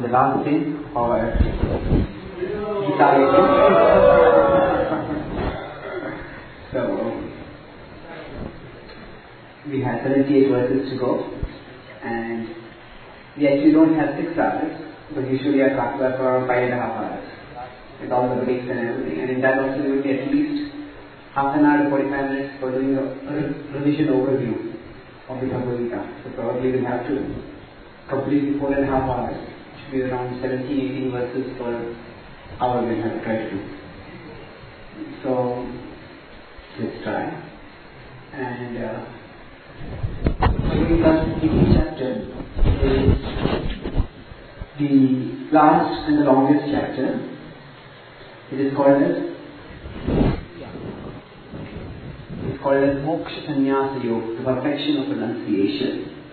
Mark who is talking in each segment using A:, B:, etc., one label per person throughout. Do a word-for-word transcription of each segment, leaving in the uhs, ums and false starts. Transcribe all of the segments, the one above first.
A: the last day of our Gita reading. So, we had seventy-eight verses to go, and we actually don't have six hours, but usually I talk about for around five and a half hours, with all the breaks and everything, and in that also we will be at least half an hour to forty-five minutes for doing a revision overview of the Bhagavad Gita. So probably we'll have to complete four and a half hours, which should be around seventeen, eighteen verses per hour we'll have to try to do. So, let's try. And uh, Bhagavad Gita's chapter is the last and the longest chapter. It is called as It's called as Moksha Sannyasa Yoga, the perfection of renunciation.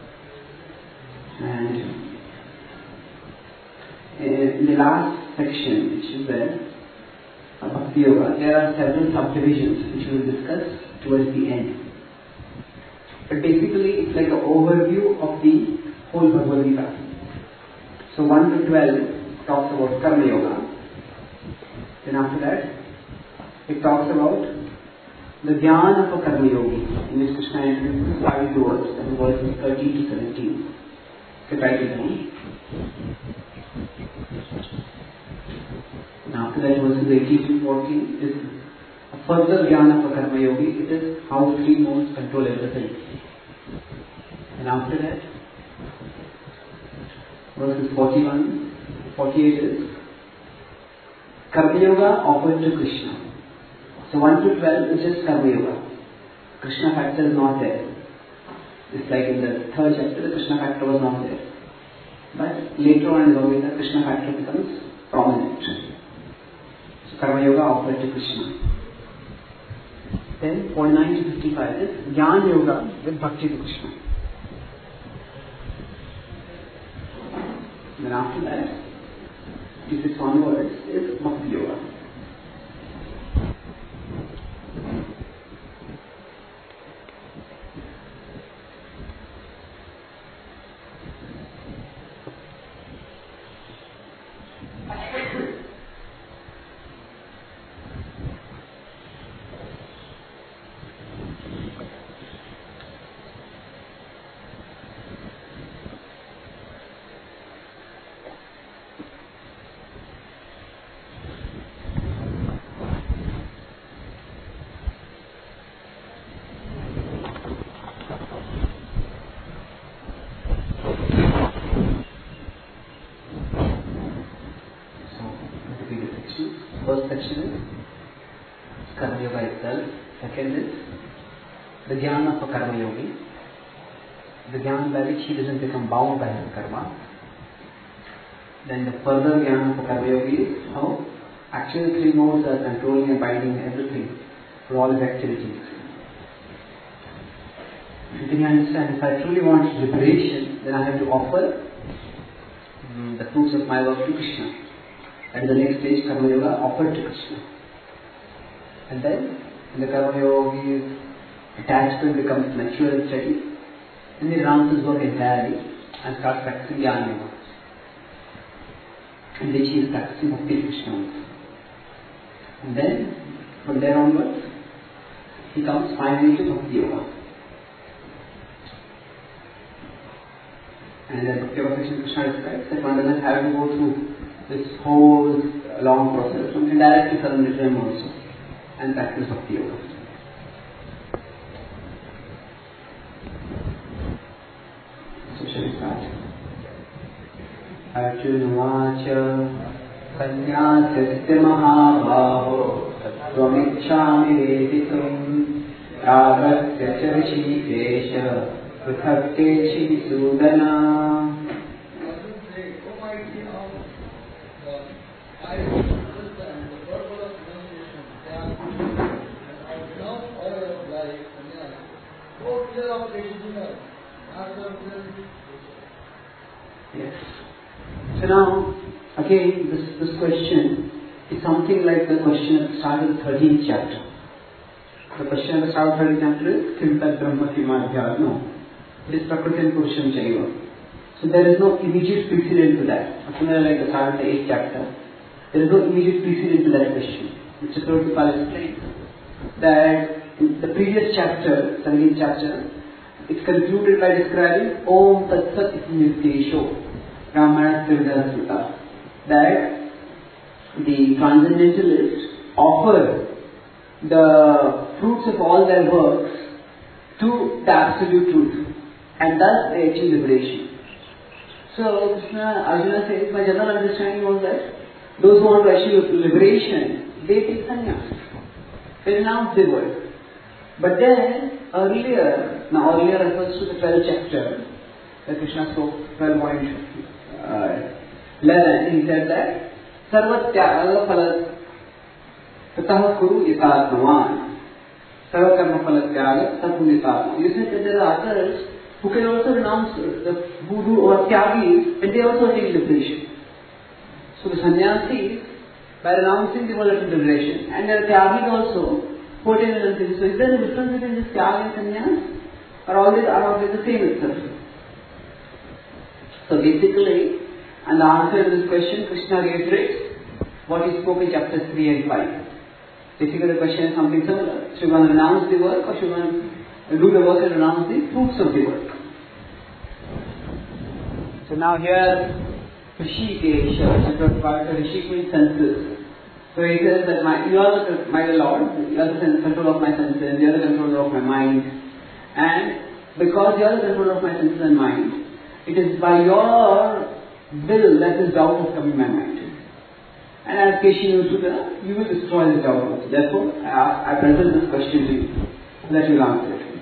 A: And in the last section, which is there, of Bhakti Yoga, there are several subdivisions which we will discuss towards the end. But basically, it's like an overview of the whole Bhagavad Gita. So one to twelve talks about Karma Yoga. Then after that, it talks about the Jnana of a Karma Yogi, in which Krishna introduces five words, and verses thirteen to seventeen. So write it down. And after that, verses eighteen to fourteen is a further Jnana of a Karma Yogi. It is how three modes control everything. And after that, verses forty-one, forty-eight is Karma Yoga offered to Krishna. So one to twelve is just Karma Yoga. Krishna factor is not there. It's like in the third chapter, the Krishna factor was not there. But later on in Bhagavad Gita, Krishna factor becomes prominent. So Karma Yoga offered to Krishna. Then forty-nine to fifty-five is Jnana Yoga with Bhakti to Krishna. And then after that, fifty-six onwards is Bhakti Yoga. First section is Karma Yoga itself. Second is the Jnana of a Karma Yogi, the Jnana by which he doesn't become bound by his karma. Then the further Jnana of a Karma Yogi is how actually three modes are controlling and binding everything for all his activities. You can understand, if I truly want liberation, then I have to offer um, the fruits of my work to Krishna. And the next stage, Karma Yoga offered to Krishna. And then, in the Karma Yogi's attachment becomes mature and steady, and he renounces his work entirely and starts practicing Jnana Yoga. And which he is practicing Bhakti Krishna. And then, from there onwards, he comes finally to Bhakti Yoga. And then Bhakti Yoga Krishna describes that one doesn't have to go through this whole long process. One can directly surrender to him also and practice Bhakti Yoga. So shall we start? Arjuna Vacha Sannyasasya Mahabhaho Tvamicchami Veditum Ragasya Charishikesha Prithaktechi Sudana. Yes. So now, again, this, this question is something like the question at the start of the thirteenth chapter. The question at the start of the thirteenth chapter is Kim Tad Brahma Kimadhyadno. It is Prakriti and Purusham Chaiva. So there is no immediate precedent to that. Similarly, like the start of the eighth chapter, there is no immediate precedent to that question. Mister Chakravarti explained that in the previous chapter, seventeenth chapter, it's concluded by describing Om Tat Sat Iti Nityesho Ramana Trividha Sutta, that the transcendentalists offer the fruits of all their works to the absolute truth, and thus they achieve liberation. So Krishna, Arjuna says, my general understanding was that those who want to achieve liberation, they take sannyas. They renounce their work. But then, earlier, now earlier refers to the twelfth chapter, where Krishna spoke, twelve point eleven, he said that, Sarva Tyaga Phala Tatah Kuru Yatatmavan. Sarva Karma Phala Tyaga Tatah Yatatmavan. You said that there are others who can also renounce, the, who do or tyagis, and they also take liberation. So the sannyasis, by renouncing the world of liberation, and there are tyagis also, who attain renunciation. So is there a difference between this tyag and sannyas? Or all these are always the same itself? So basically, and the answer to this question, Krishna reiterates what he spoke in chapters three and five. Basically the question is something similar. Should one renounce the work, or should one do the work and renounce the fruits of the work? So now here, Rishikesh, Rishi means senses. So he says that my, you are the, my Lord, you are the controller of my senses, you are the controller of my mind. And because you are the controller of my senses and mind, it is by your will that this doubt has come in my mind. And as Keshin Sutta, you will destroy this doubt also. Therefore, I, I present this question to you, so that you will answer it.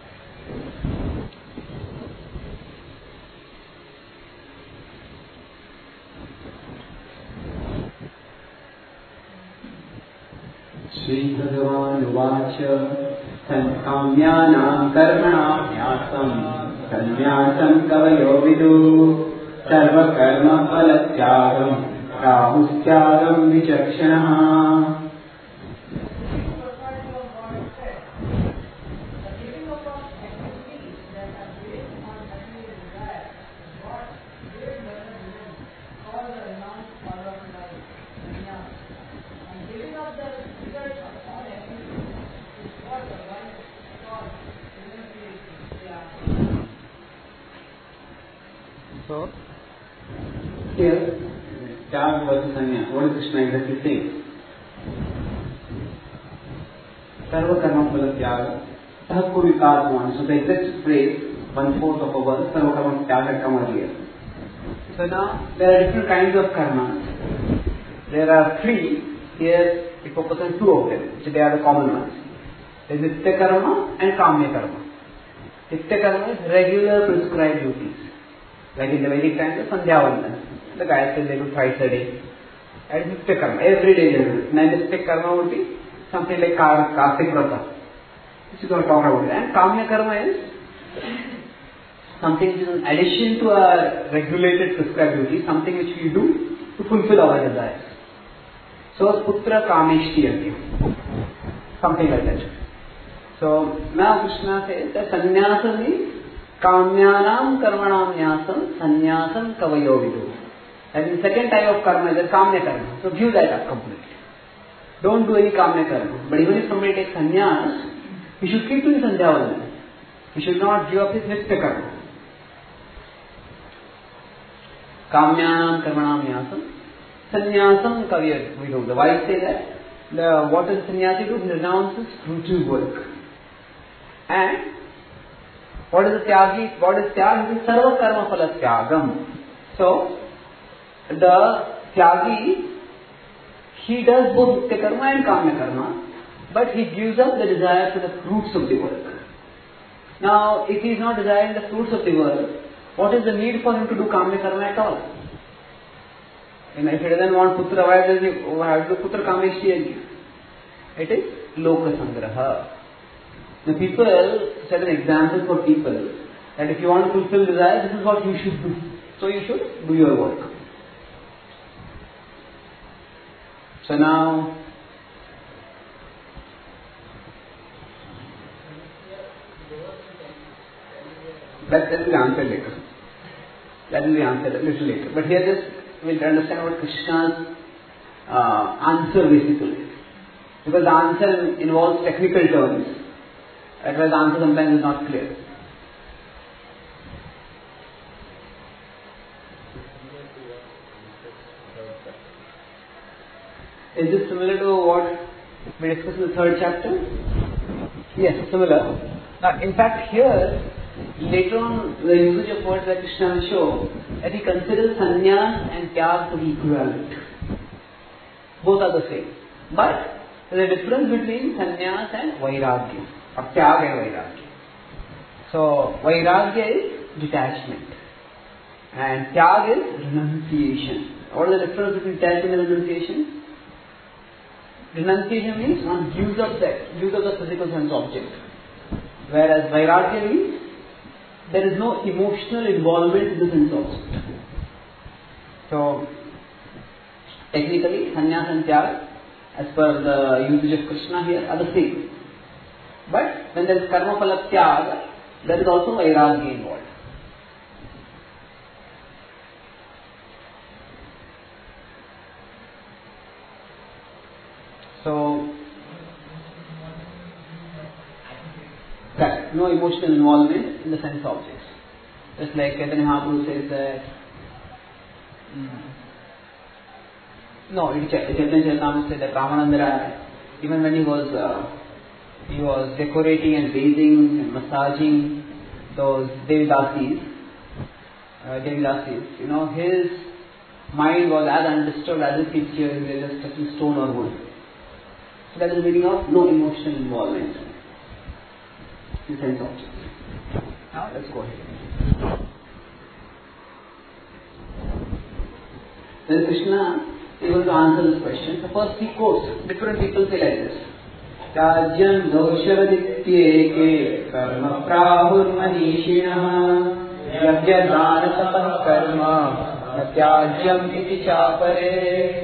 A: Shri Bhagavan Uvacha Kamyanam Karmanam Nyasam Sanyasam Kavayo Vidu Sarva Karma Phalatyagam Rahustyagam Vichakshanaha. So, here, Tyag versus Sanya, what is Krishna exactly saying? Sarva Karma Phala Tyaga, Tahakku Vikatman. So the exact phrase, one fourth of a verse, Sarva Karma Tyaga had come earlier. So now, there are different kinds of karmas. There are three, here we focus on two of them, which they are the common ones. There is Nitya Karma and Kamya Karma. Nitya Karma is regular prescribed duties. Like in the Vedic times, the Sandhya Vandana. The Gayatri they do twice a day. That is Nitya Karma. Every day they do. And Nitya Karma would be something like Kartik Vrata. This is what we talk about. And Kamya Karma is something which is in addition to our regulated prescribed duty, something which we do to fulfill our desires. So, Putra Kameshti Yajna. Something like that. So, now Krishna says that sannyasa means Kamyanam karmanam nyasam sannyasam kavayo vidu. That is the second type of karma is the kamya karma. So give that up completely. Don't do any kamya karma. But even if somebody takes sannyas, he should keep doing sandhya vandana. He should not give up his nitya karma. Kamyanam karmanam nyasam sannyasam kavayo vidu. The wise say that the what does sannyasi do? He renounces fruitive work. And what is the tyagi? What is tyag? It is sarva karma phala tyagam. So, the tyagi, he does both nitya karma and kamya karma, but he gives up the desire for the fruits of the work. Now, if he is not desiring the fruits of the work, what is the need for him to do kamya karma at all? And if he doesn't want putra, why does he have to do putra kameshti yajna? It is loka sangraha. The people set an example for people that if you want to fulfill desire, this is what you should do. So you should do your work. So now, let's, let's answer later. That will be answered a little later. But here just we'll understand what Krishna's uh, answer basically. Because the answer involves technical terms. Otherwise the answer sometimes is not clear. Is this similar to what we discussed in the third chapter? Yes, similar. Now, in fact, here, later on, the usage of words that Krishna will show that he considers sannyas and tyag to be equivalent. Both are the same. But there is a difference between sannyas and vairagya, or tyag and vairagya. So, vairagya is detachment, and tyag is renunciation. What is the difference between detachment and renunciation? Renunciation means one gives up the, gives up the physical sense object. Whereas vairagya means there is no emotional involvement in the sense object. So, technically, sannyas and tyag, as per the usage of Krishna here, are the same. But when there is karma phala tyag, there is also vairagya involved. So, that no emotional involvement in the sense objects. Just like Chaitanya Mahaprabhu says that, mm, no, Chaitanya Charitamrita said that Ramananda Rai, even when he was uh, he was decorating and bathing and massaging those Devidasis, uh, Devidasis, you know, his mind was as undisturbed as if he's here, he was just touching stone or wood. So that is the meaning of no emotional involvement in sense objects. Now let's go ahead. Then Krishna is able to answer this question. The first three quotes, different people say like this. Tajyam doshavadityeke karma prahur manishinaha yajyadana tapah karma natyajyam iti chapare.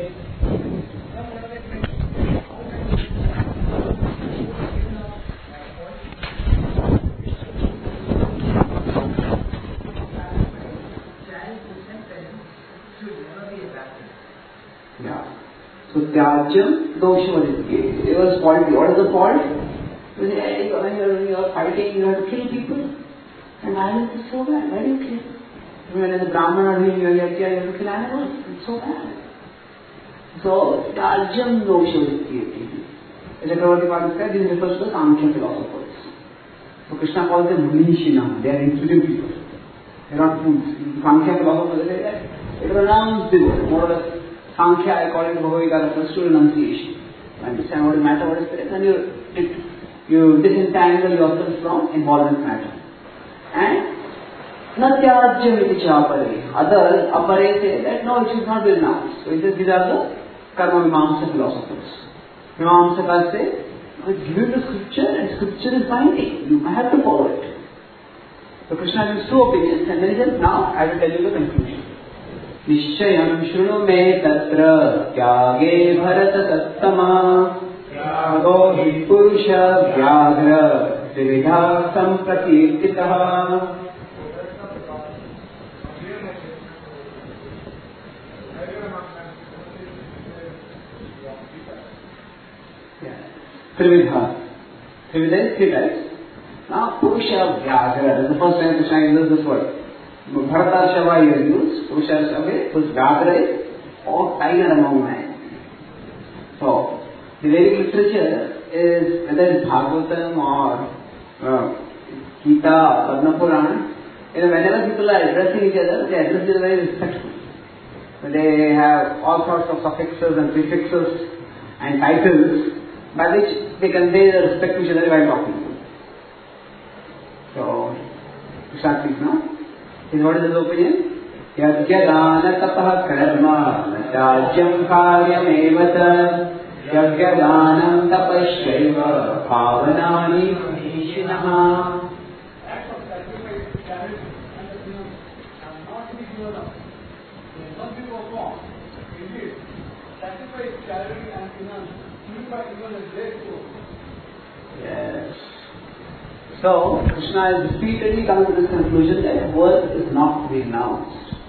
A: So, Tyajyam Doshavadityeke. It was faulty. What is the fault? When you are fighting, you have to kill people. And violence is so bad. Why do you kill? When the Brahman are doing Yajna, you have to kill animals. It's so bad. So, Tyajyam Doshavadityeke. As Chakravarti Padu said, this refers to the Sankhya philosophers. So, Krishna calls them Munishina. They are intelligent people. They are not fools. Sankhya philosophers, they are they pronounce the word, more or less. Sankhya, according to Bhagavad Gita, refers to renunciation. Understand what is matter, what is spirit, and you, you disentangle yourself from involvement matter. And Natyajyam iti chapare. Others, apare, say that no, it should not be renounced. So it says these are the Karma Mimamsa philosophers. Mimamsakas say, give it to scripture, and scripture is binding. You have to follow it. So Krishna gives two opinions, and then he says, now I will tell you the conclusion. निश्चयं शृणु मे तत्र त्यागे भरत सत्तमा त्यागो हि पुरुष व्याघ्र त्रिविधा संप्रकीर्तितः. Trividha. Trividha is three types. Now Purusha Vyagra is the first time Krishna uses this word. Bharata Shava is used, Purusha Shava, whose Vyagra is or tiger among men. So, the Vedic literature is, whether it's Bhagavatam or uh, Gita or Padma Purana, you know, whenever people are addressing each other, they address each other very respectfully. They have all sorts of suffixes and prefixes and titles by which they convey the respect to each other while talking. So, Krishna speaks now. In what is his opinion? Yajyadana tapah karma natyajyam karyamevata yajyadanam tapashaiva bhavanani manishinaha. Yes. So, Krishna is repeatedly coming to this conclusion that work is not to be renounced.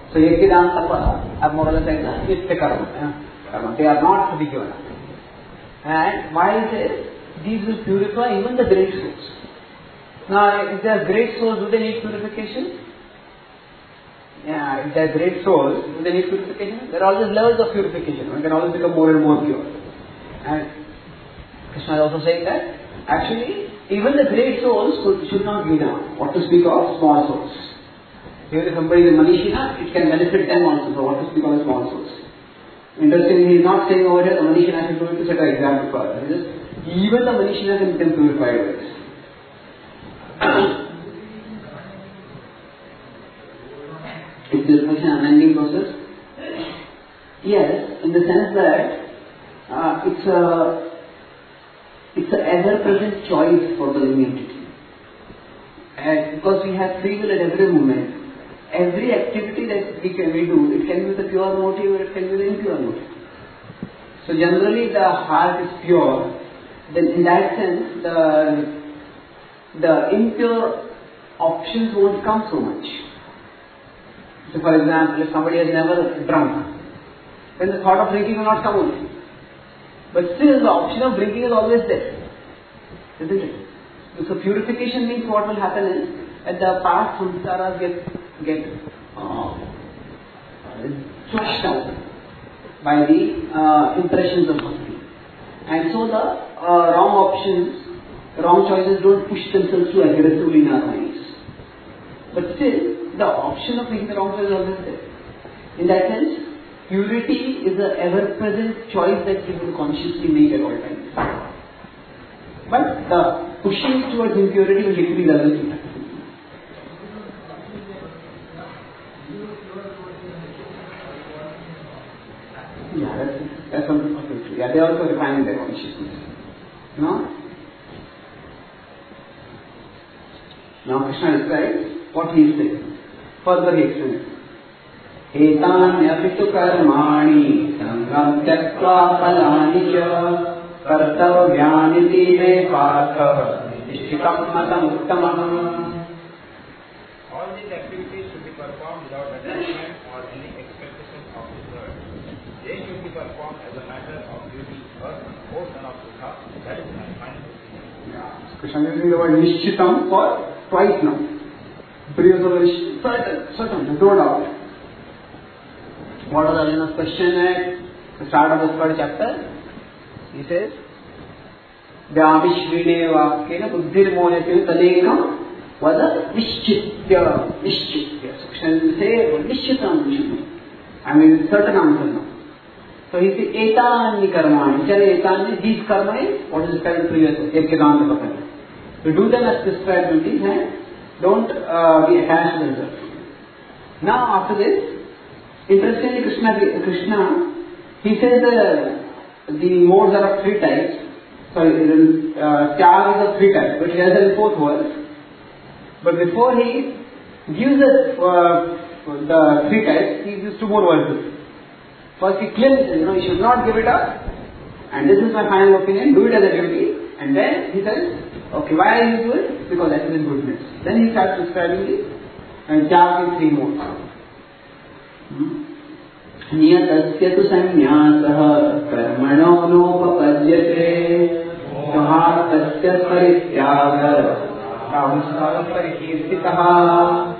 A: So Yajna, Tapa are more or less like the Nitya Karma. They are not particular. And why is it? These will purify even the great souls. Now, if they are great souls, do they need purification? Yeah, if they are great souls, do they need purification? There are always levels of purification. One can always become more and more pure. And Krishna is also saying that actually, even the great souls should not be down. What to speak of small souls? Even if somebody is a Manishina, it can benefit them also. So, what to speak of the small souls? Interestingly, he is not saying over here the Manishina is going to set an example for us. Even the Manishina can become purified with this. Is purification an unending process? Yes, in the sense that uh, it's a it's an ever-present choice for the living entity. And because we have free will at every moment, every activity that we can we do, it can be with a pure motive or it can be with an impure motive. So generally the heart is pure. Then in that sense, the the impure options won't come so much. So for example, if somebody has never drunk, then the thought of drinking will not come only. But still the option of drinking is always there. Isn't it? So purification means what will happen is, at the past samskaras get, get uh, flushed out by the uh, impressions of bhakti. And so the uh, wrong options, wrong choices don't push themselves too aggressively in our minds. But still, the option of making the wrong choice is always there. In that sense, purity is an ever-present choice that we will consciously make at all times. But the pushing towards impurity will decrease as a time. Yeah, that's, that's something. Okay. Yeah, they are also refining their consciousness. No? Now Krishna describes what he is saying. Further he explains. Etanyapittu karmani sangam tyaktva phalani cha kartavyaniti me partha ishtikam matam uttamam.
B: All these activities should be performed without attachment or any expectation of result. They should be performed as a matter of duty or portion of Sukha. That is my final opinion.
A: Yeah. Krishna is using the word nishchitam for twice now. Previous of certain, certain, there's no doubt. What was Arjuna's question at the start of the third chapter? He says, Vyavishvine vakena buddhir mohyate talekam vada nishchitya, nishchitya. So Krishna will say, nishchitam, I mean, certain answer now. So he says, etani karmani. Which are etani? These karma is what is described in the previous one. To do them as prescribed duties and don't uh, be attached to the result. Now after this, interestingly Krishna, Krishna he says the, the modes are of three types. Sorry, uh, Tyag is of three types, but he has the fourth verse. But before he gives the, uh, the three types, he gives two more verses. First he claims, you know, you should not give it up, and this is my final opinion, do it as a duty. And then he says, okay, why are you doing it? Because that is in goodness. Then he starts describing the and Tyag in three modes. Niyatasya tu sannyasah karmano nopapadyate mahatasya parityaga rahusara parikirtitaha.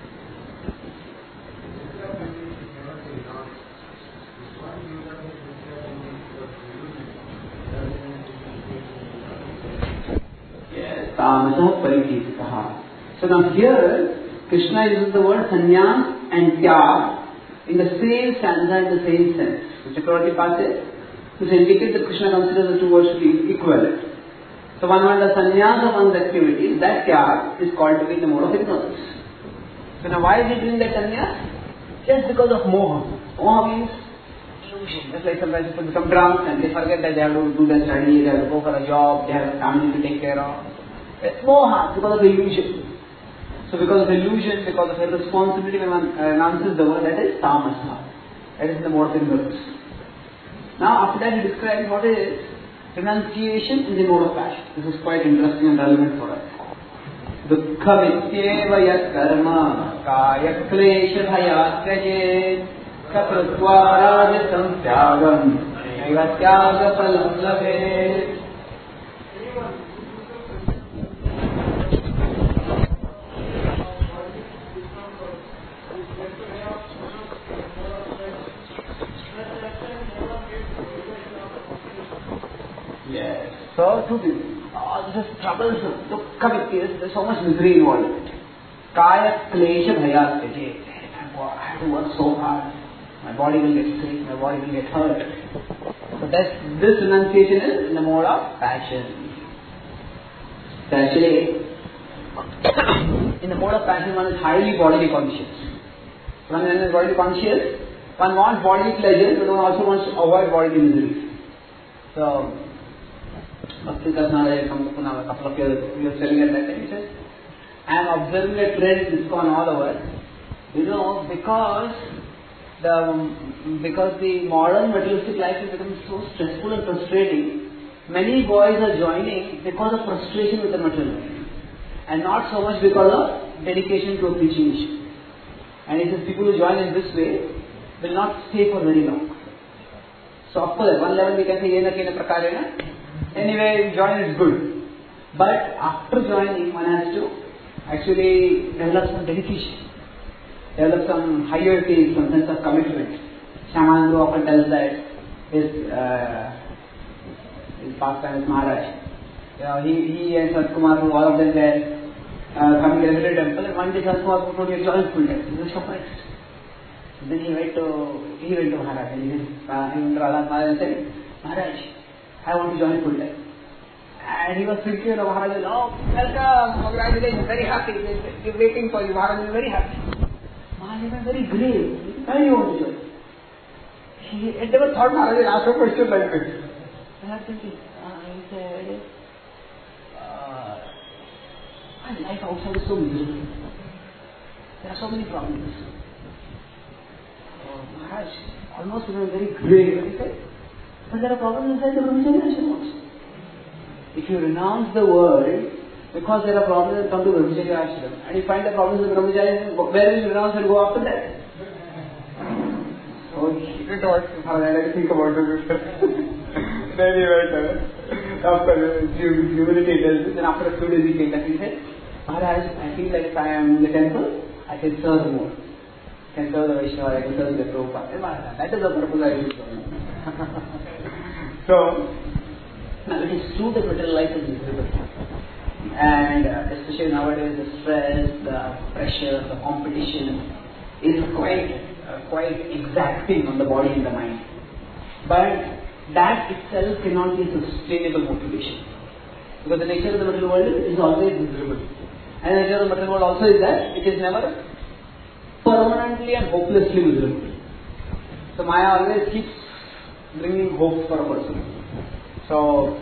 A: Tamasah parikirtitaha. So now here Krishna uses the word sannyas and tyag in the same stanza, in the same sense. So Chakravarti passes to indicate that Krishna considers the two words to be equivalent. So one when the sannyas of one's activity, that tyag is called to be in the mode of ignorance. So now why is he doing that sannyas? Just because of moha. Moha means illusion. Just like sometimes people become drunk and they forget that they have to do their study, they have to go for a job, they have a family to take care of. It's moha, because of illusion. So because of illusion, because of irresponsibility, when one announces the word, that is tamasa. That is the mode of ignorance. Now after that he describes what is renunciation in the mode of passion. This is quite interesting and relevant for us. दुःखमित्येव यत्कर्म कायक्लेशभयात् त्यजेत् कृत्वा राजसं त्यागं नैव त्यागफलं लभेत्. Yes. So to this, oh, this is troublesome. Dukkha is there's so much misery involved. Kaya klesha bhayat tyajet. I have to work so hard. My body will get sick. My body will get hurt. So that's, this renunciation is in the mode of passion. So actually, in the mode of passion, one is highly bodily conscious. When one is bodily conscious, one wants bodily pleasure, but one also wants to avoid bodily misery. So, Bhakti Karnal, a couple of years, he was telling at that time, he said, I am observing a trend in ISKCON all over. You know, because the because the modern materialistic life is becoming so stressful and frustrating, many boys are joining because of frustration with the material life, and not so much because of dedication to a preaching mission. And he says, people who join in this way will not stay for very long. So of course, at one level we can say, yena kena prakarena. Anyway, join is good. But after joining, one has to actually develop some dedication, develop some higher faith, some sense of commitment. Shyamananda often tells that his, uh, his past time is Maharaj. You know, he, he and Satkumar, all of them were uh, coming to every temple, and one day Satkumar told him to join full time. He was surprised. Then he went to he went to Maharaj and he went to Maharaj and said, Maharaj, I want to join full time. And he was thinking of Maharaj, oh, welcome, congratulations, very happy, we're waiting for you. Maharaj is very happy. Maharaj was very grave. Why do you want to join? He had never thought Maharaj would ask a question like this. I was thinking, uh, he said, uh, my life outside is so miserable. There are so many problems. Oh, Maharaj, almost in a very grave. He said, but there are problems inside the Brahmacharya ashram also. If you renounce the world, because there are problems that come to Brahmacharya ashram, and you find the problems in Brahmacharya, where will you renounce and go after that? So he didn't want to think about it. Then he went, after humility tells this, and after a few days he came back and he said, Maharaj, I feel like if I am in the temple, I can serve more. I can serve the Vaishnava, I can serve the Prabhupada. That is the purpose I use. So, now it is true that material life is miserable. And uh, especially nowadays, the stress, the pressure, the competition is quite, uh, quite exacting on the body and the mind. But that itself cannot be a sustainable motivation. Because the nature of the material world is always miserable. And the nature of the material world also is that it is never permanently and hopelessly miserable. So Maya always keeps bringing hope for a person. So,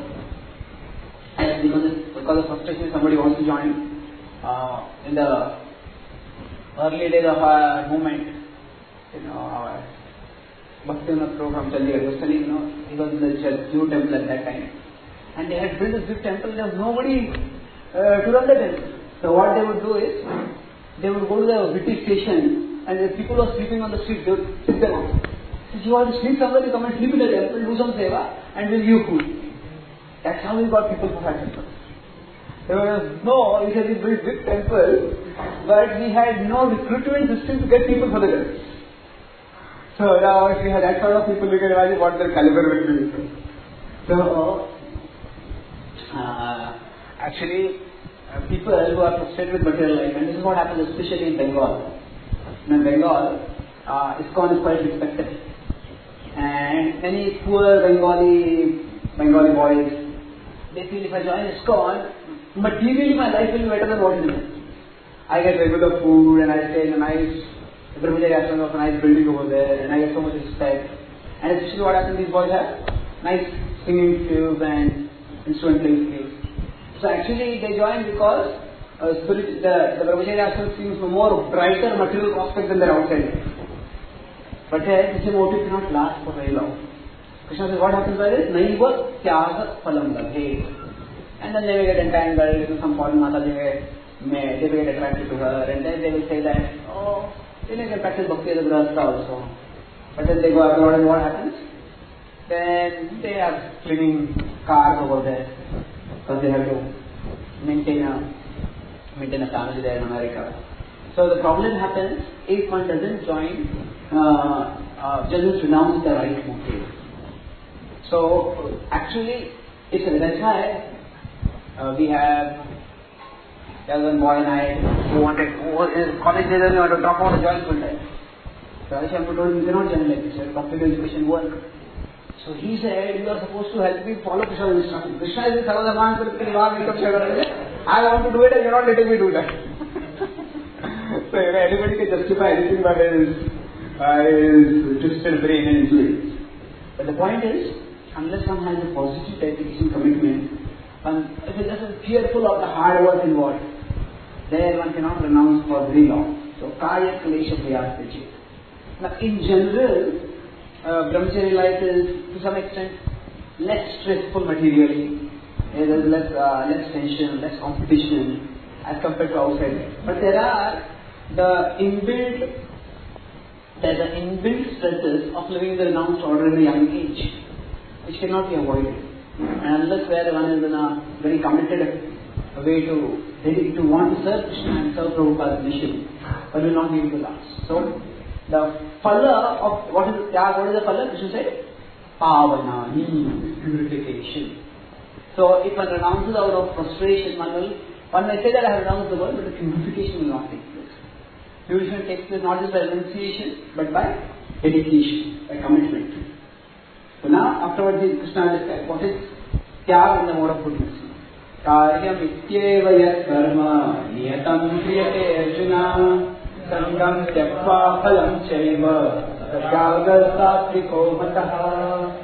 A: and because of, because of frustration, somebody wants to join uh, in the early days of our movement, you know, our Bhaktivinoda program, Chandigarh, was telling, you know, he was in the Jew temple at that time. And they had built this big temple, there was nobody uh, to run the temple. So what they would do is, they would go to the British station, and if people were sleeping on the street, they would sit them out. If you want to sleep somewhere, you come and sleep in the temple, do some seva, and we'll give you food. That's how we got people for that temple. There was no, we had this big, big temple, but we had no recruitment system to get people for the temple. So now if we had that sort of people, we can imagine what their caliber will be. So, uh, actually, uh, people who are frustrated with material life, and this is what happens especially in Bengal. In Bengal, uh, ISKCON is quite respected. And many poor Bengali, Bengali boys, they feel if I join ISKCON, materially my life will be better than what it is. I get regular food and I stay in a nice, Brahmacharya ashram of a nice building over there, and I get so much respect. And especially what happens, these boys have nice singing skills and instrument playing skills. So actually they join because uh, spirit, the, the Brahmacharya ashram seems more brighter material prospect than their outside. But uh, this motive cannot last for very long. Krishna says, what happens by this? Naiva tyaga phalam labhe. And then they may get entangled into some foreign mata, they may may, they will get attracted to her, and then they will say that, oh, you know, you can practice bhakti as a grahastha also. But then they go abroad and what happens? Then they are cleaning cars over there because they have to maintain a, maintain a family there in America. So the problem happens if one doesn't join, uh, uh, doesn't renounce the right motive. So actually, it's that's why uh, we have there was one boy and I who wanted, who was in college days and wanted to drop out of join full time. So I told him, you cannot join like this, you have practical education work. So he said, you are supposed to help me follow Krishna's instruction. Krishna is the Sarvadhaman, I want to do it and you are not letting me do that. So you know, anybody can justify anything by his, uh, his twisted brain and influence. But the point is, unless one has a positive dedication commitment, one, if it is fearful of the hard work involved, there one cannot renounce for very long. So, kaya klesha priyas. Now, in general, uh, brahmacharya life is to some extent less stressful materially. There is less, uh, less tension, less competition as compared to outside. But there are the inbuilt, there are the inbuilt stresses of living the renounced order in a young age, which cannot be avoided. And unless where one is in a very committed way to to want to serve Krishna and serve Prabhupada's mission, but will not be able to last. So, the phala of what is yeah, what is the phala? Krishna said, Pavana, purification. So, if one renounces out of frustration, one will one may say that I have renounced the world, but the purification will not take place. Purification takes place not just by renunciation, but by dedication, by commitment. So now, afterwards, Krishna describes what is tyag in the mode of goodness. Karyam ityeva yat karma niyatam kriyate arjuna sangam tyakva phalam chaiva satyaga satviko mataha.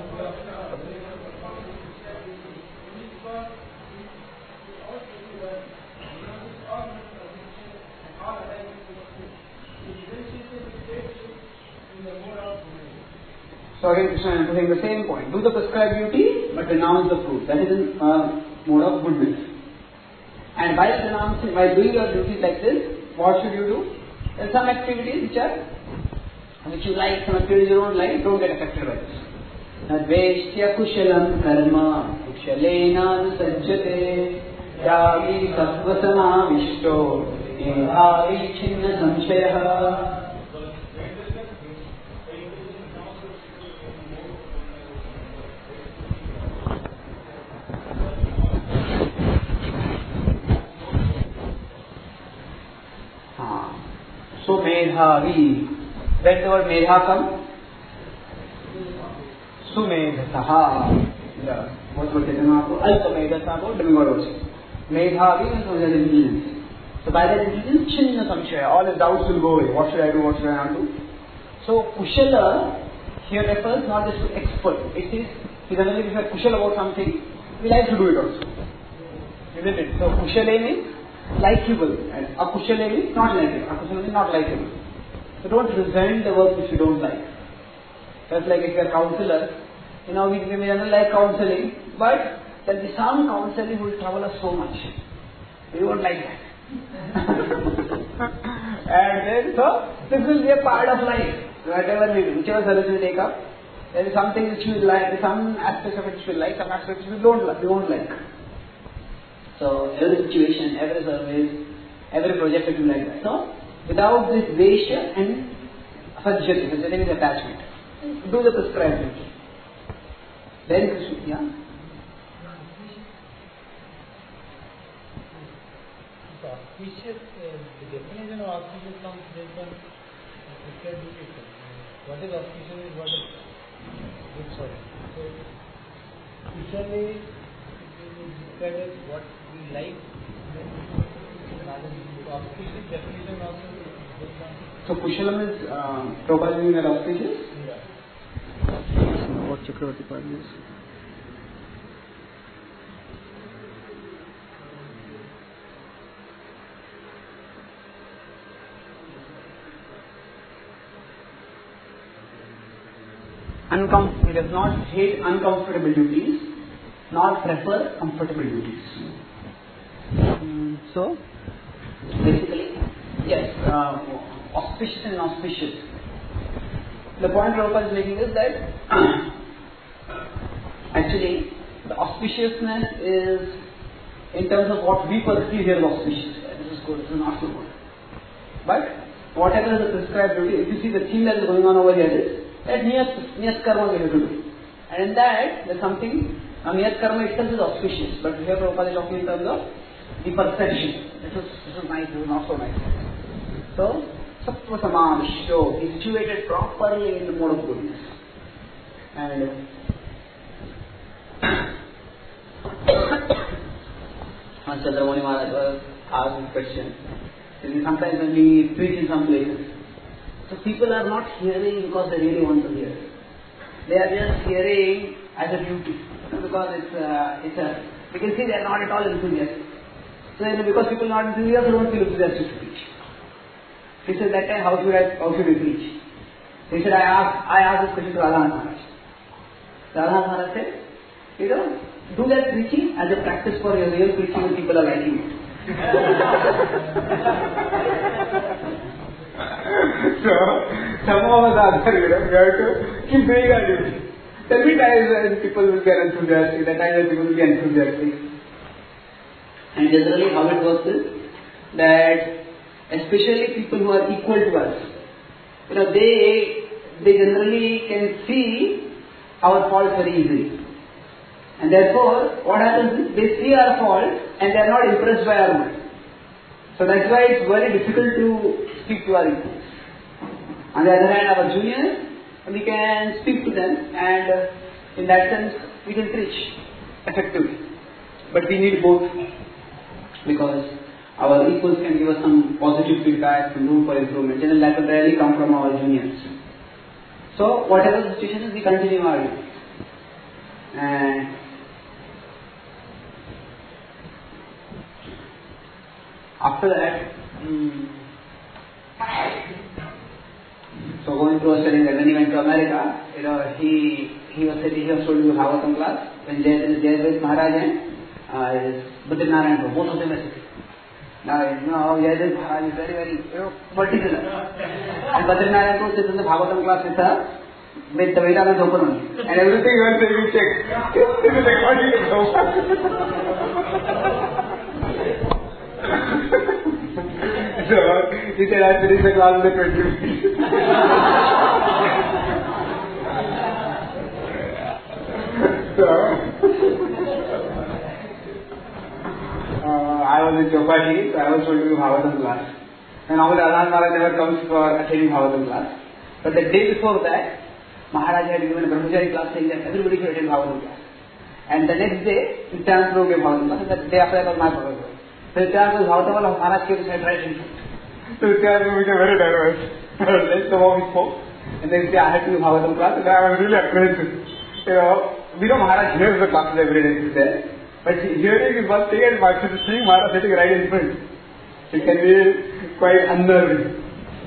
A: So again, Krishna is emphasizing the same point. Do the prescribed duty, but renounce the fruit. That is in uh, mode of goodness. And by renouncing, by doing your duties like this, what should you do? There are some activities which are, which you like, some activities you don't like, don't get affected by this. Nadveshtya kushalam karma kushalena nusajjate yagi satvasana vishto ehavi chinna samshaya. So Medhavi, when the word Medha comes, Sumedhasaha, what was it? Alpa Medhasaha, demigod also. Medhavi means one has intelligence. So by that intelligence, Chinna Samshaya, all his doubts will go away. What should I do? What should I not do? So Kushala here refers not just to expert. It is, if we are Kushala about something, we like to do it also. Isn't it? So Kushale means likable, and Akushale means not likable. Akushale means not likable. So don't resent the work which you don't like. Just like if you are a counselor, you know, we, we may not like counseling, but there will be some counseling who will trouble us so much. We won't like that. And then, so, this will be a part of life. Whatever we do, whichever service we take up, there is something which we like, some aspects of it which we like, some aspects which we don't like, we won't like. So, every situation, every service, every project will be like that. So, without this Vesha and Sajjati, Sajjati is attachment, do the prescribed duty. Then Krishna, yeah?
C: So, auspicious, uh, the definition of auspicious comes based on prescribed duty. What is auspicious is what is good for it. So, usually, described as what we like, then auspicious definition also goes on.
A: So Kushalam is uh, Prabhupada meaning that auspicious?
C: Yeah.
A: What Chakravarti part is? Uncom- he does not hate uncomfortable duties, nor prefer comfortable duties. Mm, so, basically, yes, uh, auspicious and inauspicious. The point Prabhupada is making is that actually the auspiciousness is in terms of what we perceive here as auspicious. This is good, this is not so good. But whatever is the prescribed duty, if you see the thing that is going on over here is that niyat karma we have to do. And in that, there is something, now niyat karma itself is auspicious, but here Prabhupada is talking in terms of the perception. This is, this is nice, this is not so nice. So, sattva samavishyo is situated properly in the mode of goodness. And Chandramani Maharaj was asked this question. Sometimes when we preach in some places, so people are not hearing because they really want to hear. They are just hearing as a duty, you know, because it's uh, it's a. We can see they are not at all enthusiastic. So you know, because people are not enthusiastic, they don't feel enthusiastic to preach. He said that time, how should I, how should we preach? He said, I asked, I asked this question to Radhanath Maharaj. Radhanath Maharaj said, you know, do that preaching as a practice for your real preaching when people are liking it. So, some of us are there, you know, we have to keep doing our duty. There will be times when people will get enthusiastic, there are times when people will get enthusiastic. And generally how it works is that especially people who are equal to us, you know, they, they generally can see our faults very easily. And therefore, what happens is, they see our fault and they are not impressed by our mind. So that's why it's very difficult to speak to our equals. On the other hand, our juniors, we can speak to them and uh, in that sense, we can preach effectively. But we need both because our equals can give us some positive feedback, some room for improvement, and that will rarely come from our juniors. So, whatever the situation is, we continue our duty. And after that, um, so going through a study that when he went to America, you know, he he was sitting, he was told to do Bhagavatam class when Jayadvaita Maharaj and uh, Badrinarayan, both of them were sitting. Now, you know, Jayadvaita Maharaj is very, very, you know, particular. And Badrinarayan sits in the Bhagavatam class with her, with the Vedanta open only. And everything you want to you check. This is recording it over. So, he said, I finished the class in the twenty minutes. So, uh, I was in Chopati, so I was told to do Bhagavatam class. And now Radhanath Maharaj never comes for attending Bhagavatam class. But the day before that, Maharaj had given a Brahmachari class saying that everybody should attend Bhagavatam class. And the next day, Nityananda Prabhu gave Bhagavatam class, and the day after that was my Bhagavatam class. So Nityananda Bhagavatam, Maharaj came to say right in front. So Nityananda Prabhu became very nervous. Let's know how he spoke. And then say, I had to do Bhagavatam class, and I was really apprehensive. You know, we know Maharaj hears the classes every day he's there. But hearing is one thing, and seeing Maharaj sitting right in front, it can be quite unnerving.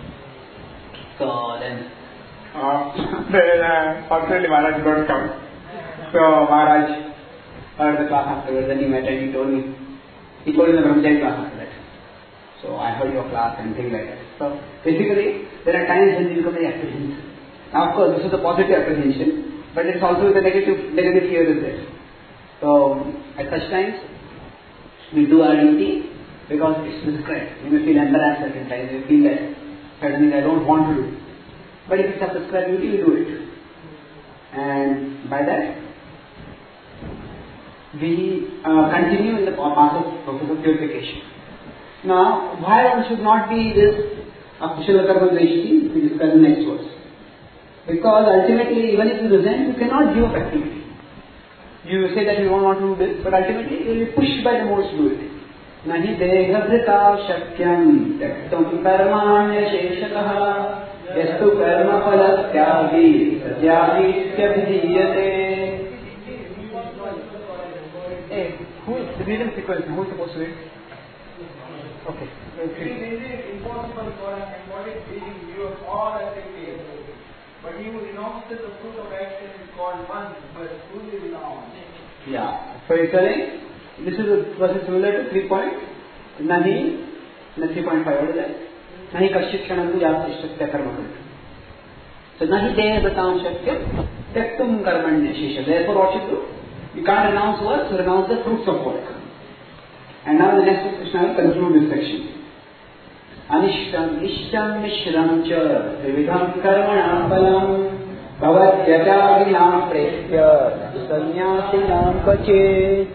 A: So then, uh, then uh, fortunately Maharaj did not come. So Maharaj heard the class afterwards, and he met and he told me, he told me the Brahmachari class after that. So I heard your class and things like that. So basically, there are times when we become very apprehensive. Now of course, this is the positive apprehension, but it's also the negative, negative fear is there. So at such times, we do our duty because it's prescribed. You may feel embarrassed at times, you feel that suddenly I don't want to do it. But if it's a prescribed duty, we do it. And by that, we uh, continue in the path of process of purification. Now, why one should not be this Akushila Karma Drishti, we discuss in the next verse. Because ultimately, even if you resent, you cannot give up activity. You say that you don't want to do this, but ultimately you will be pushed by the modes to do it. Nahi deha vrita shakyam taktam karmanya sheshataha yastu karma phalatyahi satyagi syabhijiyate. Hey, who is the reading sequence? Who is supposed to read? Okay.
B: It is impossible for an embodied being view of all activities. But he who renounces the fruit of action is called one, but truly renounced.
A: Yeah. So he's telling, this is a process similar to three point. Nahi in the three point five, what is that? Nahi kashchit kshanam yat ishtasya karma. So nahi devatam shakya tyaktum karmanya shesha. Therefore what should do? You can't renounce work, so renounce the fruits of work. And now the next Krishna will conclude this section. Anishtam ishtam mishram cha vividham karmanam balam bhavatyatavinam prestya sanyasinam kachet.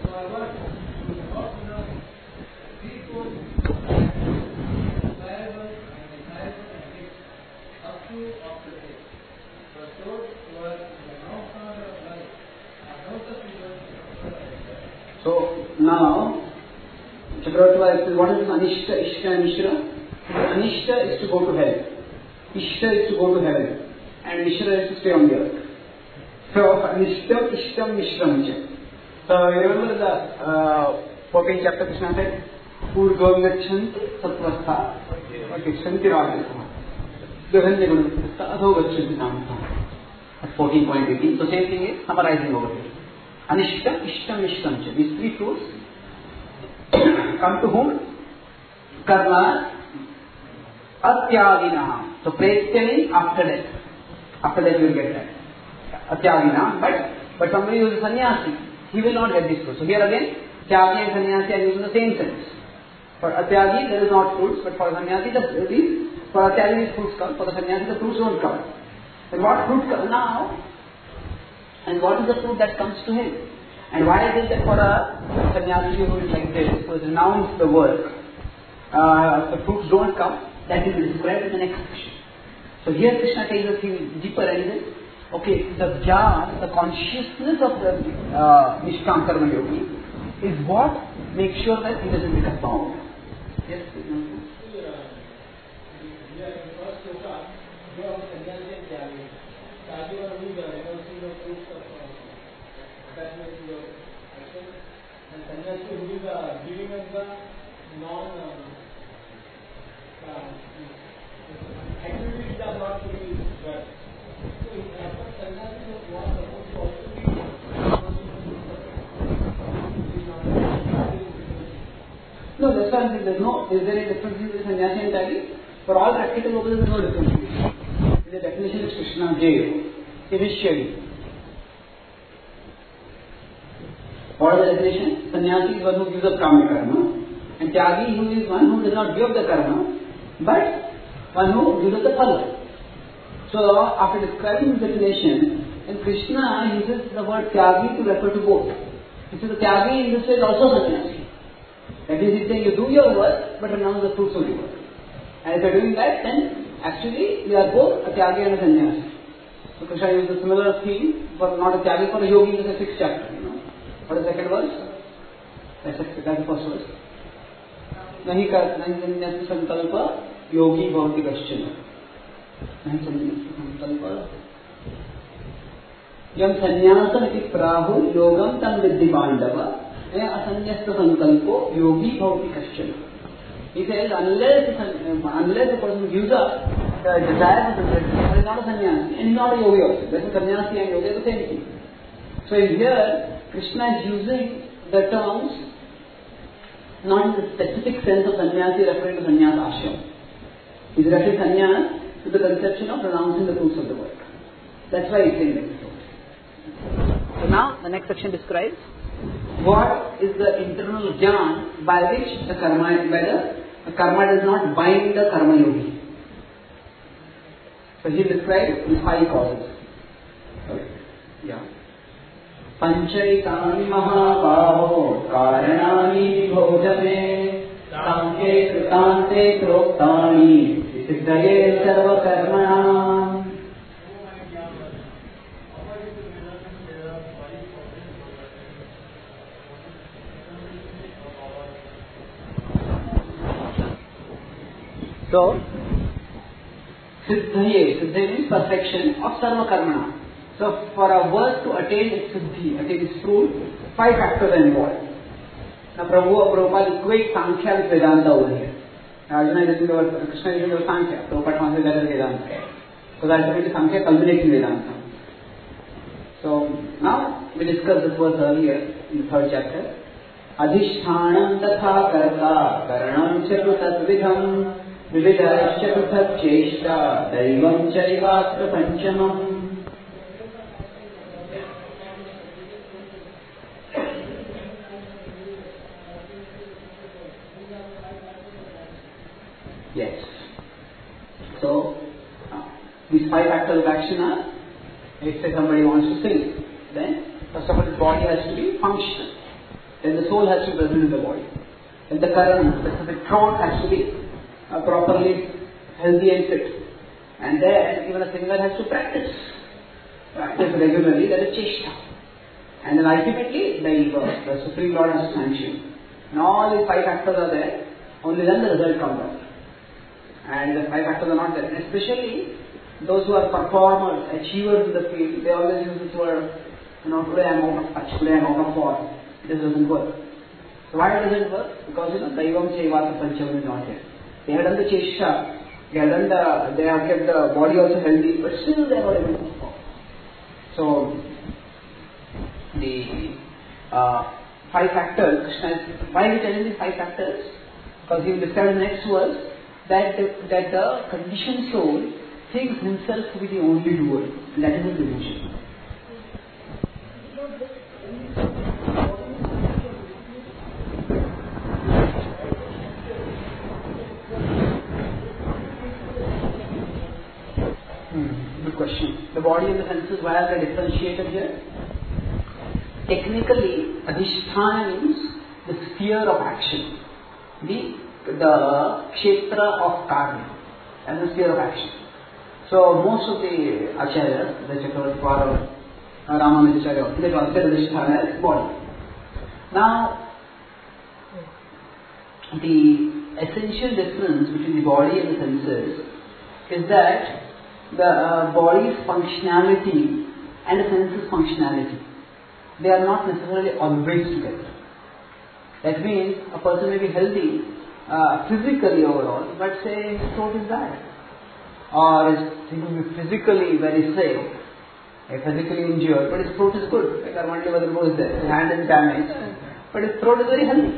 A: So now Chakravarti says, what is Anishta, Ishta and Mishra? Anishta is to go to hell. Ishta is to go to heaven. And Mishra is to stay on the earth. So Anishtam, Ishtam, Mishram. So you remember the uh, fourteenth chapter Krishna said, Purvam gachanti satvastha gachanti rajastha Gavanya gunastha adho gachanti namastha. That's fourteen point eighteen. So same thing is summarizing over here. Anishtam, Ishtam, Mishram. These three fruits come to whom? Karma Atyagina. So Pretyani after death. After that you will get that. Atyagina. But, but somebody who is a sannyasi, he will not get this fruit. So here again, Tyagi and sannyasi are used in the same sense. For Atyagi there is not fruits, but for sannyasi the these for Atyagi these fruits come, for the sannyasi the fruits don't come. And what fruit comes now? And what is the fruit that comes to him? And why is it that for a sannyasi who is like this, who has renounced the work, uh, the fruits don't come? That will be described in the next section. So here Krishna takes us deeper and says, okay, the jnana, the consciousness of the uh, Nishkam Karma Yogi is what makes sure that he doesn't become bound. Yes, please.
C: And sannyasi who is uh, giving us the non uh, uh, activities are not to be done. So in that sannyasi was supposed to also be
A: no, that's why there's no, is there a difference between sannyasi and tyagi? For all practical purposes, there is no difference. The definition is Krishna gave initially. What is the definition? Sannyasi is one who gives up karma karma, and tyagi who is one who does not give up the karma, but one who gives up the phala. So after describing the definition, in Krishna he uses the word tyagi to refer to both. He says the tyagi in this way is also sannyasi. That is, he's saying you do your work, but renounce the fruits of your work. And if you are doing that, then actually you are both a tyagi and a sannyasi. So Krishna uses a similar theme for not a tyagi, for a yogi in the sixth chapter. You know. What is the second verse? That's the, that's the first verse. Nahi sannyasi sankalpa yogi bhavati kaschana. Nahi sannyasi sankalpa yam sannyasam iti prahu yogam tam vidhi pandava asanyasta sankalpo yogi bhavati kaschana. He says unless, unless the person gives up the desire for sannyasi, he is not a sannyasi and he is not a yogi also. That's a sannyasi and yogi are the same thing. So here Krishna is using the terms not in the specific sense of sannyasi referring to sannyas ashram. He is referring to sannyas to the conception of renouncing the fruits of the work. That's why he is saying this. So now the next section describes what is the internal jnana by which the karma, by the, the karma does not bind the karma yogi. So he describes in five causes. Okay. Yeah. पंचैतानि महाबाहो कारणानि भोजने सांख्ये कृतान्ते प्रोक्तानि सिद्धये सर्वकर्मणाम्. So, siddhaye, siddhaye means perfection of sarva karmana. So, for a work to attain its siddhi, attain its fruit, five factors are involved. Now, Prabhu, Prabhupada equates Sankhya with Vedanta over here. Arjuna is using the word, Krishna is using the word Sankhya. Prabhupada translates that as Vedanta. So, ultimately Sankhya culminates in Vedanta. So, now we discussed this verse earlier in the third chapter. Adhishthanam tatha karta karanam cha tadvidham vividascha pruthak cheshta daivam chaivatra panchamam. Yes. So, uh, these five factors of action are, if say somebody wants to sing, then first of all his body has to be functional. Then the soul has to be present in the body. Then the current, specific throat has to be uh, properly healthy and fit. And then even a singer has to practice. Practice regularly, that is cheshta. And then ultimately, the ego, the Supreme Lord has to sanction. And all these five factors are there, only then the result comes out. And the five factors are not there. And especially those who are performers, achievers in the field, they always use this word, you know, today I am out of touch, today I am out of form. This doesn't work. So why does it work? Because, you know, Daivam Chaivata Panchamam is not here. They have done the cheshta, they have done the, they have kept the body also healthy, but still they are not able to perform. So, the uh, five factors, Krishna is, why are we telling these five factors? Because he will describe in the next verse that the, that the conditioned soul thinks himself to be the only doer, and that is his illusion. Hmm, good question. The body and the senses, why are they differentiated here? Technically, Adhisthana means the sphere of action, the the kshetra of karma, and the sphere of action. So most of the acharyas, the Chakravarti Parava, Ramanujacharya, they consider Adhisthana as body. Now, the essential difference between the body and the senses is that the uh, body's functionality and the senses' functionality, they are not necessarily always together. That means a person may be healthy uh, physically overall, but say his throat is bad. Or he could be physically very sick, physically injured, but his throat is good. Like Armandi Vadrabo is there, his hand is damaged, but his throat is very healthy.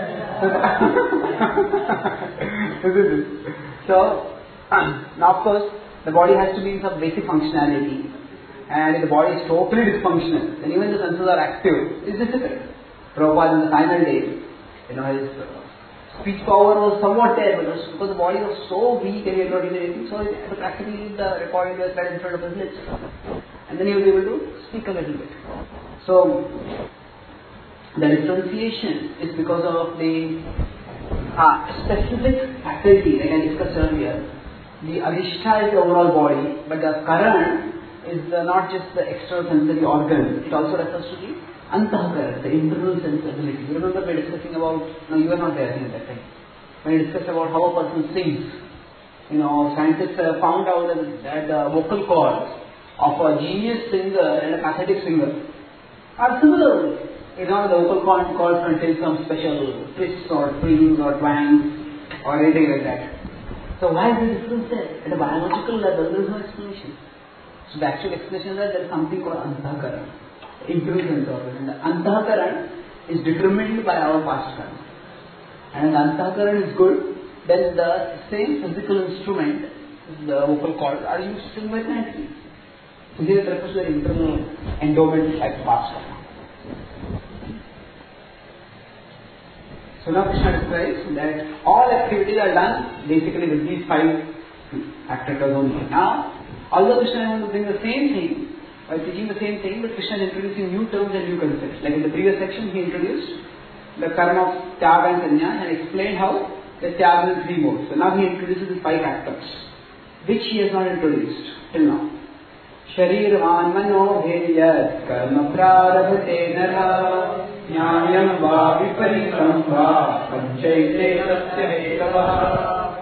A: So, now of course, the body has to be in some basic functionality, and if the body is totally dysfunctional, then even the senses are active, it's difficult. Prabhupada in the final days, you know, his uh, speech power was somewhat there, but was because the body was so weak and he had not done anything, so he had to practically leave the recording device right in front of his lips. And then he was able to speak a little bit. So, the differentiation is because of the uh, specific faculty, like I discussed earlier. The adhishta is the overall body, but the karan is the, not just the external sensory organ, it also refers to the antahakara, the internal sense ability. You remember we were discussing about, no, you were not there at that time, when we discussed about how a person sings. You know, scientists have found out that, that the vocal cords of a genius singer and a pathetic singer are similar. You know, the vocal cords contain some special twists or twings or twangs or anything like that. So why is the difference there? At a biological level, there is no explanation. So the actual explanation is that there is something called antahakaran, internal sense organ. And the antahakaran is determined by our past karma. And when the antahakaran is good, then the same physical instrument, the vocal cords, are used to sing very nicely. So here it refers to the internal endowment like past karma. So now Krishna describes that all activities are done basically with these five factors only. Now, although Krishna wants to bring the same thing, by teaching the same thing, but Krishna is introducing new terms and new concepts. Like in the previous section, he introduced the karma of tyaga and sannyas and explained how the tyaga is three modes. So now he introduces the five factors, which he has not introduced till now. Sharirvan mano bhediyat karma prarabhate nara Nyayam va viparitam va panchaite tasya hekavaha.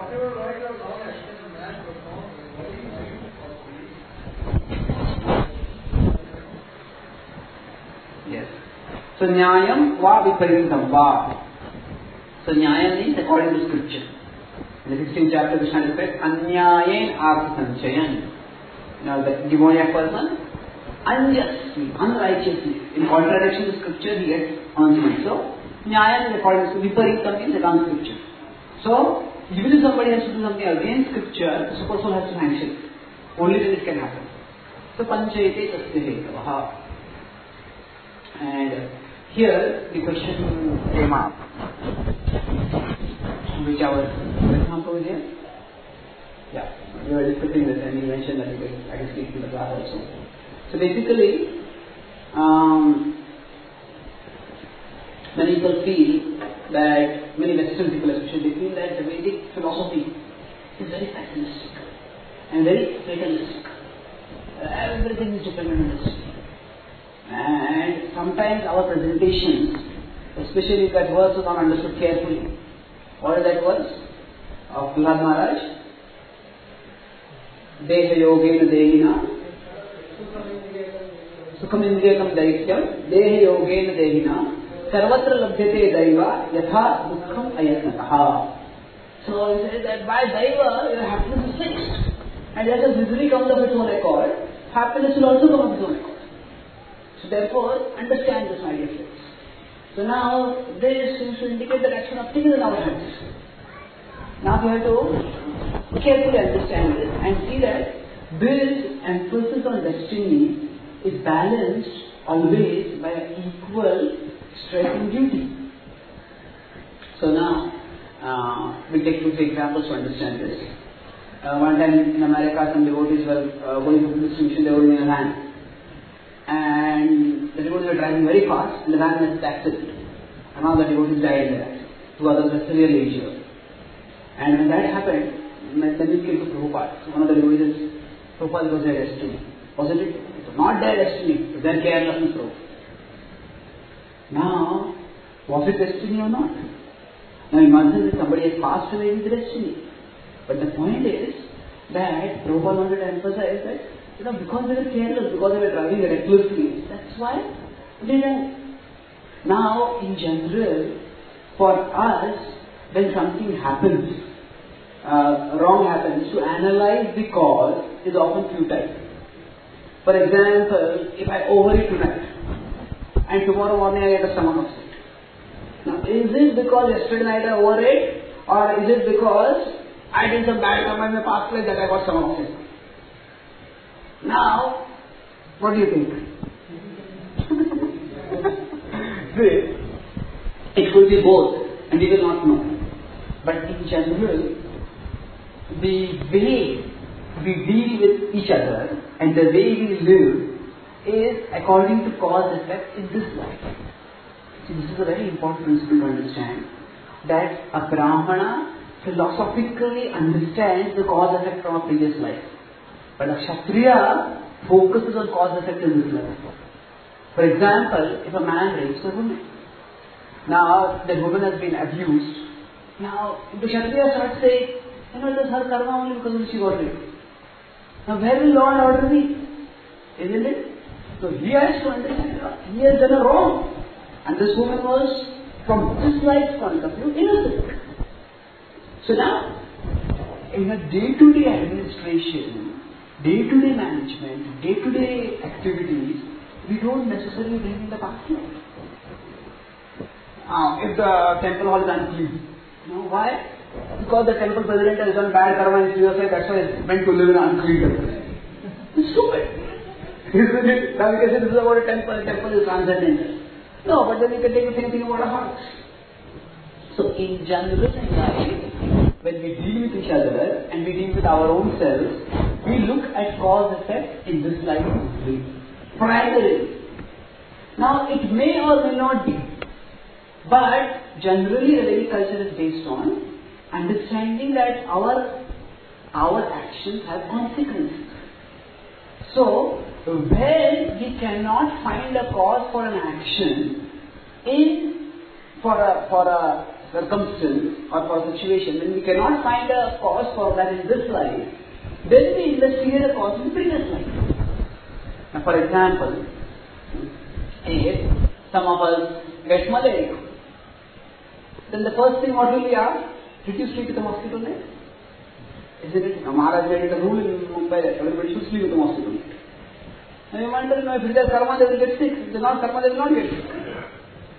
A: Yes. So Nyayam va viparitam va. So Nyayam means according to scripture. In the sixteenth chapter Krishna describes Anyayen artha sanchayan. Now the demoniac person unjustly, unrighteously, in contradiction to scripture, he gets earned money. So, Nyaya is according to Viparitam in Vedanta scripture. So, even if somebody has to do something against scripture, the super soul has to sanction. Only then it can happen. So, Panchayate Tasya Hetavaha. And here the question came up, which our example is here. Yeah, we were discussing this and you mentioned that I can speak to the class also. So basically, um, many people feel that, many Western people especially, they feel that the Vedic philosophy is very pessimistic and very fatalistic. Uh, everything is dependent on destiny. And sometimes our presentations, especially if that verse was not understood carefully. What is that verse of Prahlad Maharaj? Deha yogena dehina sukham indriyakam daityam deha yogena dehina sarvatra labhyate daiva yatha dukkham ayatnataha. So he says that by daiva your happiness is fixed, and as a misery comes of its own accord, happiness will also come of its own accord. So therefore, understand this, my dear friends. So now this seems to indicate that action of things in our hands. Now we have to carefully understand this and see that this emphasis on destiny is balanced always by equal stress and duty. So now uh, we take two three examples to understand this. Uh, one time in America, some devotees were uh, going to this mission, they were in a van. And the devotees were driving very fast and the van was accident. And now the devotees died in the accident. Two others were severely injured. And when that happened, then we came to Prabhupada. So one of the devotees says, Prabhupada, it was their destiny. Wasn't it? It was not their destiny. It was their carelessness, Prabhupada. Now, was it destiny or not? Now in one sense, somebody has passed away with destiny. But the point is that Prabhupada wanted to emphasize that, you know, because they were careless, because they were driving recklessly, that's why they died. Now, in general, for us, when something happens, uh, wrong happens, to analyze the cause is often futile. For example, if I overeat tonight, and tomorrow morning I get a stomach upset. Now, is it because yesterday night I overate, or is it because I did some bad karma in my past life that I got stomach upset? Now, what do you think? It could be both, and we will not know. But in general, the way we deal with each other and the way we live is according to cause effect in this life. See, this is a very important principle to understand, that a Brahmana philosophically understands the cause effect from a previous life. But a Kshatriya focuses on cause effect in this life. For example, if a man rapes a woman, now the woman has been abused, now if the Kshatriya starts saying, you know, it was her karma only because she got raped. Now where will law and order be? Isn't it? So he has to understand that he has done a wrong. And this woman was, from this life's point of view, innocent. So now, in a day-to-day administration, day-to-day management, day-to-day activities, we don't necessarily bring in the past life. Uh, if the temple hall is unclean, you know why? Because the temple president has done bad karma in previous life, that's why it's meant to live in an unclean temple. It's stupid. Isn't it? Now we can say this is about a temple, a temple is transcendental. No, but then you can take the same thing about a house. So in general in life, when we deal with each other and we deal with our own selves, we look at cause effect in this life only. Primarily. Now it may or may not be. But generally the Vedic culture is based on understanding that our, our actions have consequences. So when we cannot find a cause for an action in for a for a circumstance or for a situation, when we cannot find a cause for that in this life, then we investigate a cause in the previous life. Now, for example, if some of us get malaria, then the first thing what will we ask? Did you sleep with the mosquito net? Isn't it? Now, Maharaj made it a rule in Mumbai that everybody should sleep with the mosquito net. Now you wonder, if it is karma, they will get sick. If it is not karma, they will not get sick.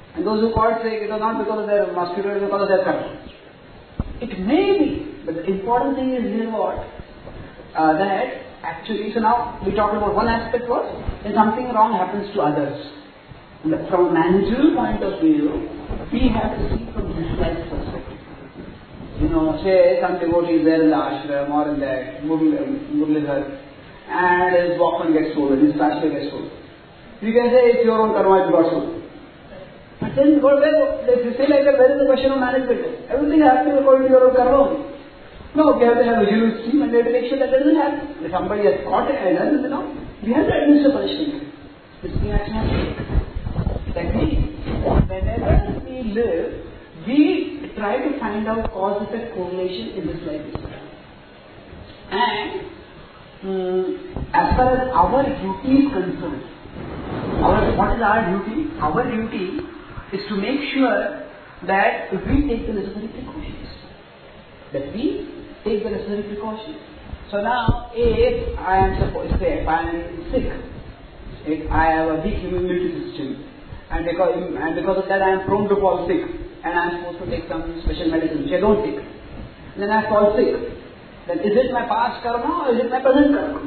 A: And those who got sick, it was not because of their mosquito, it was because of their karma. It may be, but the important thing is here what? Uh, that actually, so now we talked about one aspect was, when something wrong happens to others. From a managerial point of view, we have to see from this life perspective. You know, say some devotee is there in the ashram or in the Murlidhar, and his Walkman gets stolen, his flashlight gets stolen. You can say it's your own karma, you got stolen. But then, well, they say like that, where is the question of management? Everything has to be according to your own karma only. No, we have to have a vigilance team and we have to make sure that doesn't happen. If somebody has caught it and done it, you know, we have to administer punishment. This thing has to happen. That means, whenever we live, we try to find out cause-effect correlation in this life. And um, as far as our duty is concerned, our, what is our duty? Our duty is to make sure that we take the necessary precautions. That we take the necessary precautions. So now, if I am supposed to say, if I am sick, if I have a weak immunity system, and because, and because of that I am prone to fall sick, and I am supposed to take some special medicine which I don't take, and then I fall sick, then is it my past karma or is it my present karma?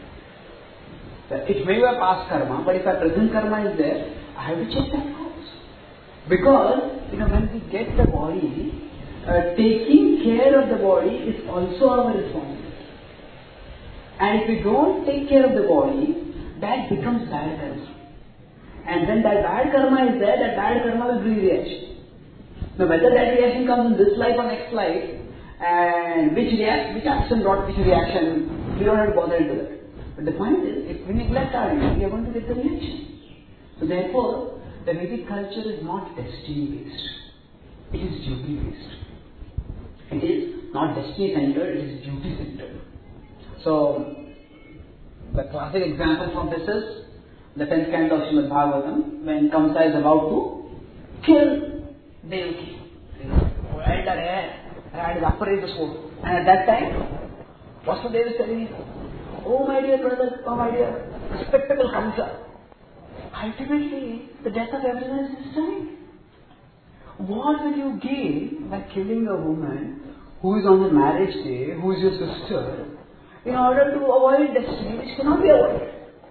A: It may be a past karma, but if my present karma is there, I have to check that cause. Because, you know, when we get the body, uh, taking care of the body is also our responsibility. And if we don't take care of the body, that becomes bad karma. And when that bad karma is there, that bad karma will bring reaction. Now whether that reaction comes in this life or next life, and which react, which action brought which reaction, we don't have to bother into that. But the point is, if we neglect our duty, we are going to get the reaction. So therefore, the Vedic culture is not destiny based. It is duty based. It is not destiny centered, it is duty centered. So, the classic example from this is the tenth canto of Srimad Bhagavatam, when Kamsa is about to kill Devaki. Elder hair, and is upraised the sword. And at that time, Vasudeva is telling him, oh my dear brother, oh my dear respectable Kamsa, ultimately the death of everyone is this time. What will you gain by killing a woman who is on the marriage day, who is your sister, in order to avoid destiny which cannot be avoided?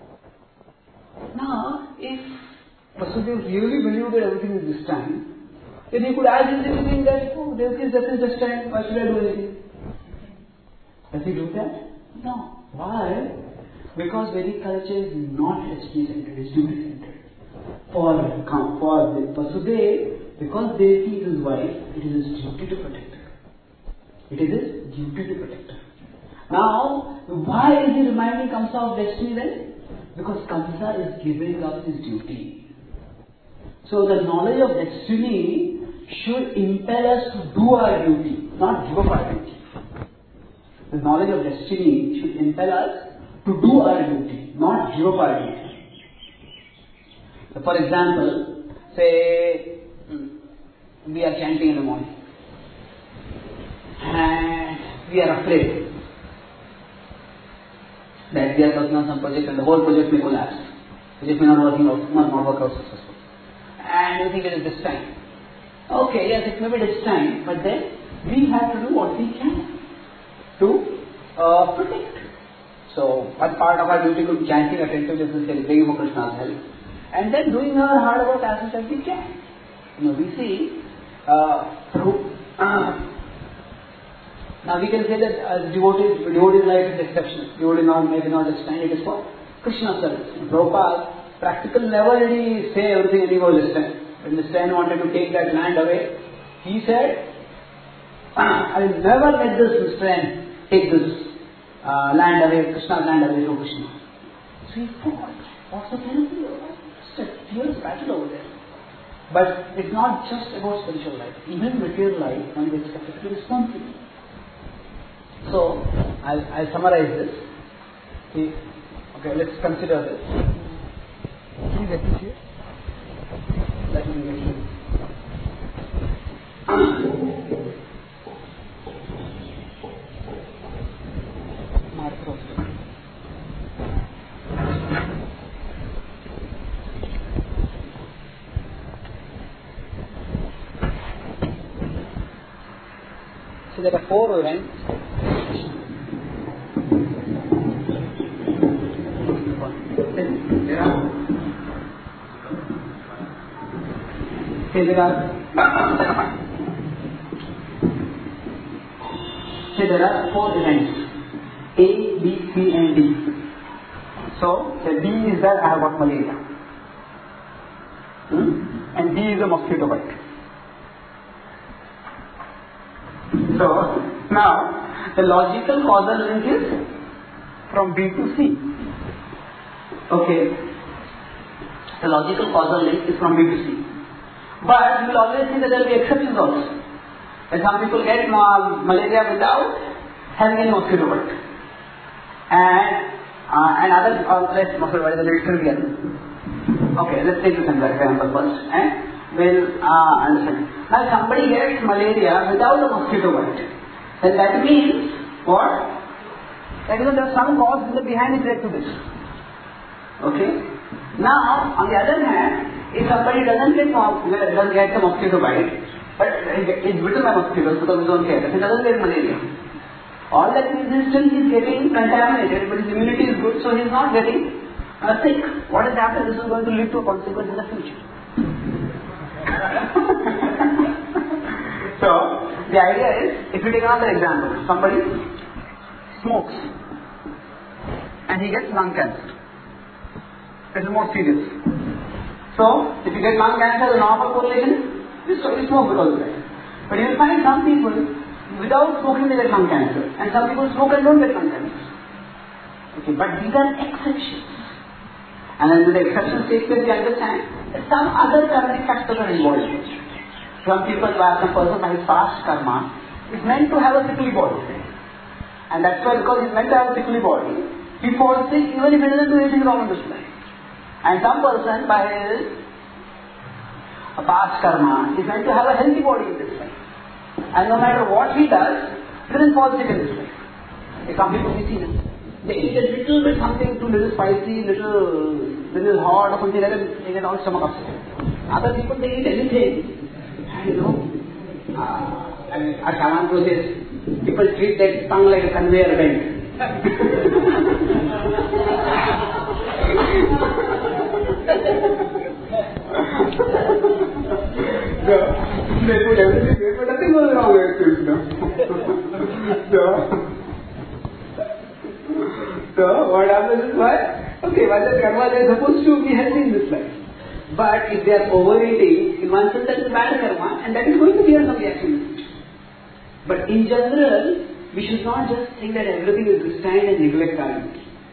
A: Now, if Vasudeva really believed that everything is this time, then he could ask himself saying that, oh, Devaki's death is this time, why should I do anything? Does he do that? No. Why? Because Vedic culture is not destiny centered, it is duty centered. For, for Vasudeva, because Devaki is his wife, it is his duty to protect her. It is his duty to protect her. Now, why is he reminding Kamsa of destiny then? Because Kamsa is giving up his duty. So the knowledge of destiny should impel us to do our duty, not give up our duty. The knowledge of destiny should impel us to do our duty, not give up our duty. So for example, say we are chanting in the morning and we are afraid that we are working on some project and the whole project may collapse. Project may not working out, not, not work out successfully. And you think it is this time. Okay, yes, it may be this time, but then we have to do what we can to uh, protect. So, one part of our duty could be chanting attentiveness and begging for Krishna's help. And then doing our hard work as much as we can. You know, we see uh, through uh, now we can say that uh, devotee, devotee's life is exceptional. Devotee not maybe not understand it is for Krishna service. Prabhupada, practical never did he say everything and he was listening. When the Sen wanted to take that land away, he said, I will never let this friend take this uh, land away, Krishna's land away from Krishna. So he fought. What's the penalty? Just a fierce battle over there. But it's not just about spiritual life. Even material life, one is expected to be responsible. So, I'll, I'll summarize this. See, okay, let's consider this. Please appreciate. Let me get you. there are four events. There are, say there are, say there are four events, A, B, C and D. So, say B is that I have got malaria. Hmm? And D is a mosquito bite. So, now, the logical causal link is from B to C. Okay. The logical causal link is from B to C. But you will always see that there will be exceptions also. And some people get ma- malaria without having any mosquito bite. And, uh, and other, uh, let's mosquito bite is a little trivial. Okay, let's take this example first. And we'll uh, understand. Now somebody gets malaria without a mosquito bite. Then that means what? That is, there is some cause in the behind it led to this. Okay. Now, on the other hand, if somebody doesn't get doesn't get the mosquito bite, but is bitten by mosquitoes because we don't care, he doesn't get malaria. All that means is still he is getting contaminated, but his immunity is good, so he is not getting uh, sick. What has happened? This is going to lead to a consequence in the future. So, the idea is, if you take another example, somebody smokes and he gets lung cancer. This is more serious. So, if you get lung cancer, the normal correlation is you smoke because of that. But you will find some people, without smoking they get lung cancer, and some people smoke and don't get lung cancer. Okay, but these are exceptions. And then when the exceptions take place, we understand that some other karmic factors are involved. Some people, some person by his past karma is meant to have a sickly body. And that's why, because he's meant to have a sickly body, he falls sick even if he doesn't do anything wrong in this life. And some person by his past karma is meant to have a healthy body in this life. And no matter what he does, he doesn't fall sick in this life. Like some people we see them. They eat a little bit something too little spicy, little little hot or something like that, they get all stomach upset. Other people they eat anything. And you know, uh, and as Shaman says, people treat their tongue like a conveyor belt. So, they put everything there, but nothing goes wrong with it, you know. So, so, what happens is what? Okay, while the karma they are supposed to be healthy in this life. But if they are overeating, in one sense that is bad karma, and that is going to be some reaction. But in general, we should not just think that everything is destined and neglect karma.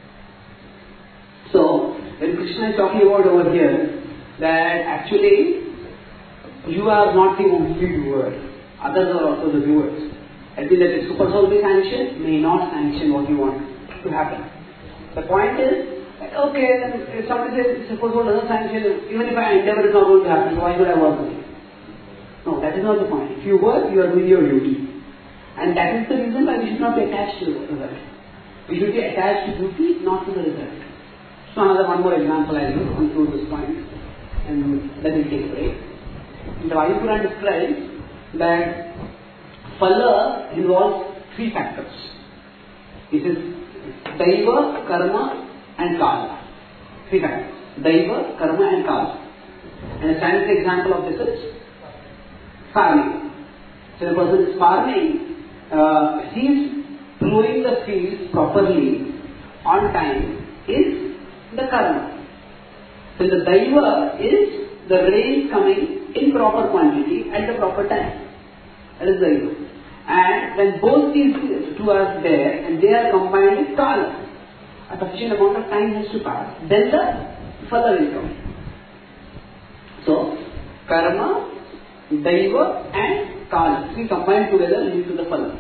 A: So, when Krishna is talking about over here, that actually, you are not the only doer, others are also the doers. I think that the super soul may sanction, may not sanction what you want to happen. The point is, that, okay, if somebody says super soul doesn't sanction, even if I endeavor it's not going to happen, so why should I work with it? No, that is not the point. If you work, you are doing your duty. And that is the reason why we should not be attached to the result. We should be attached to duty, not to the result. So another one more example I will conclude this point, and then we'll take a break. The Vayupurana describes that phala involves three factors. It is Daiva, Karma and Kala. Three factors. Daiva, Karma and Kala. And a standard example of this is farming. So the person is farming, uh, he is plowing the field properly on time is the Karma. So the Daiva is the rain coming in proper quantity at the proper time. That is Daiva. And when both these two are there and they are combined with Kala, a sufficient amount of time has to pass, then the Phala will come. So, Karma, Daiva and Kala, three combined together lead to the Phala.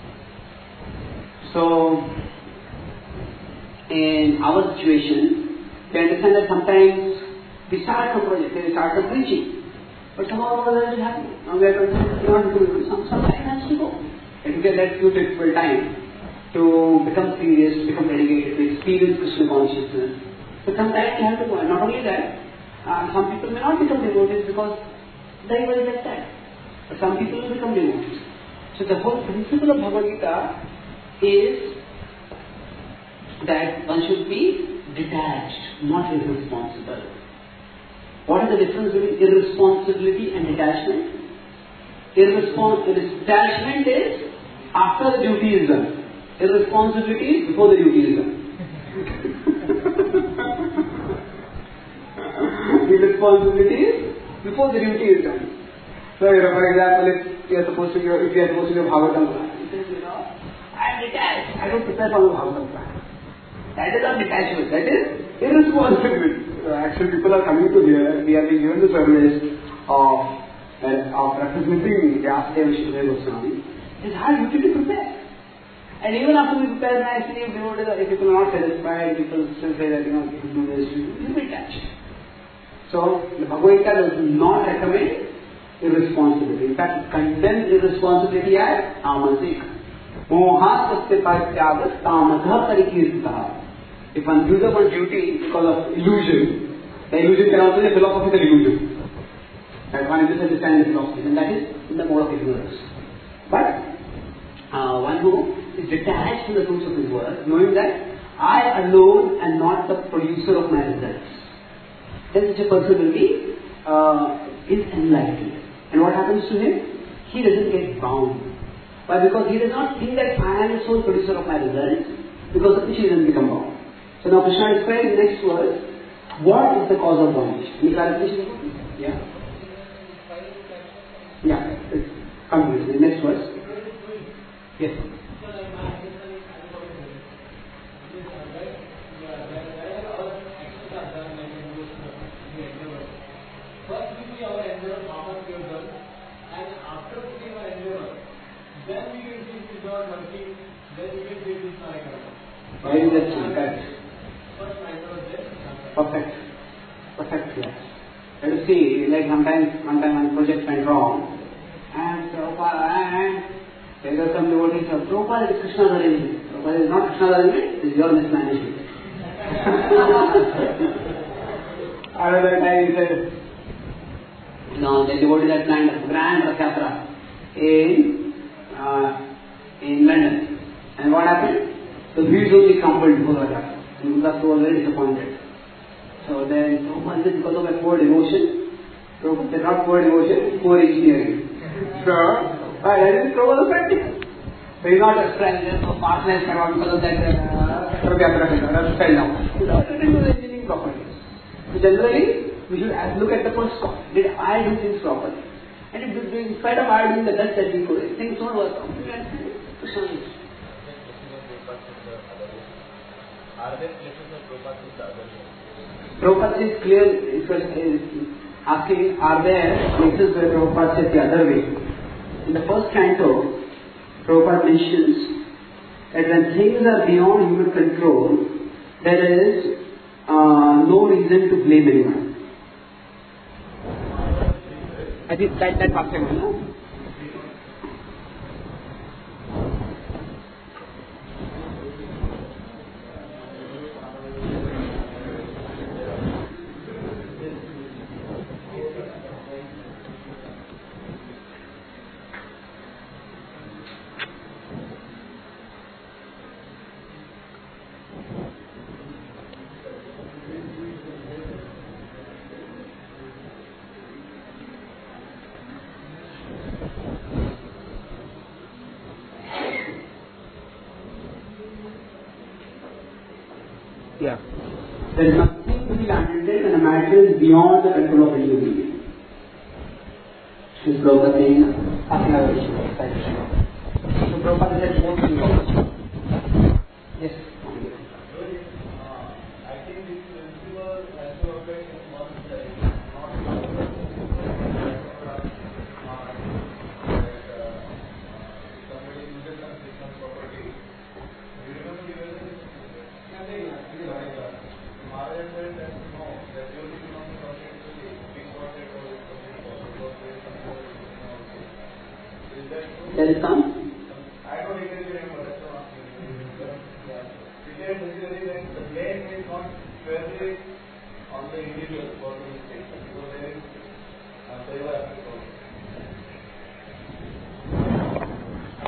A: So, in our situation, we understand that sometimes we start a project, we start a preaching, but somehow or other it is happening. Now we are going to do some, some time has to go. It will get that few difficult time to become serious, become dedicated, to experience Krishna consciousness. So some time you have to go. And not only that, uh, some people may not become devotees because they will like that. But some people will become devotees. So the whole principle of Bhagavad Gita is that one should be detached, not irresponsible. What is the difference between irresponsibility and detachment? Irrespons- detachment is after the duty is done. Irresponsibility is before the duty is done. Irresponsibility is before the duty is done. So, you know, for example, if you are supposed to go, if you are supposed to do Bhagavatam class, you say, you know, I am detached. I don't prepare for the Bhagavatam class. That is not detachment. That is irresponsibility. So actually, people are coming to here. We are being given the service of uh, of representing Vyasdeva Shri Goswami. It's our duty to prepare. And even after we prepare nicely, if people are not satisfied, people still say that, you know, you do this, you will be detached. So, the Bhagavad Gita does not recommend irresponsibility. In fact, it condemns irresponsibility as tamasik. Moha satya parityagas tamasah parikirtah. If one gives up on duty because of illusion, the illusion can also be a philosophical illusion. That one is misunderstanding philosophy, and that is in the mode of ignorance. But uh, one who is detached from the fruits of his work, knowing that I alone am not the producer of my results, then such a person will be uh, is enlightened. And what happens to him? He doesn't get bound. Why? Because he does not think that I am the sole producer of my results, because of which he doesn't become bound. So now Krishna describes in the next verse, what is the cause of bondage? Any clarification? Yeah? Yeah, come to the next verse. Yes.
C: First we see our endeavor, how much we have done, and after putting our endeavor, then we will see if it is not working, then we will say it is not correct.
A: Why is that correct?
C: First matter was there.
A: Perfect. Perfect, yes. Let us see, like sometimes, one time one project went wrong, and Prabhupada, and there were some devotees of Prabhupada, it is Krishna's arrangement. Prabhupada is not Krishna's arrangement, it is your mismanagement. Another time he said, you know, the devotees had planned a grand Rath Yatra in, uh, in London. And what happened? The wheels only crumbled before the Rath Yatra. And Gurdas was very disappointed. So then, Prabhupada said, because of my poor devotion, Prabhupada said, not poor devotion, poor engineering. So, uh, that is Prabhupada's practice. So he's not a friend, just so partners cannot, because of that uh, Rath Yatra fell down. He's not doing the engineering properly. So generally, we should look at the first cause. Did I do things properly? And if in spite of I doing the best that we could, things don't work out.
B: Are there places of Prabhupada with the other way?
A: Prabhupada is clear, is asking, are there places where Prabhupada said the other way? In the first canto, Prabhupada mentions that when things are beyond human control, there is uh, no reason to blame anyone. I think that that part can be. Yeah. There is nothing to be lamented when a matter is beyond the control of any human being. This is Prabhupada saying, so Prabhupada said, won't be wrong. Yes.
C: I think this principle has to operate in one side, not somebody uses some system property. You remember the Maharaj said that no, that you will not be actually big water or something because there is some other Is that true?
A: There is some?
C: I don't exactly remember, that's what I'm asking. It is basically that the blame is not fairly on the individual for the mistake, because there is uh, there are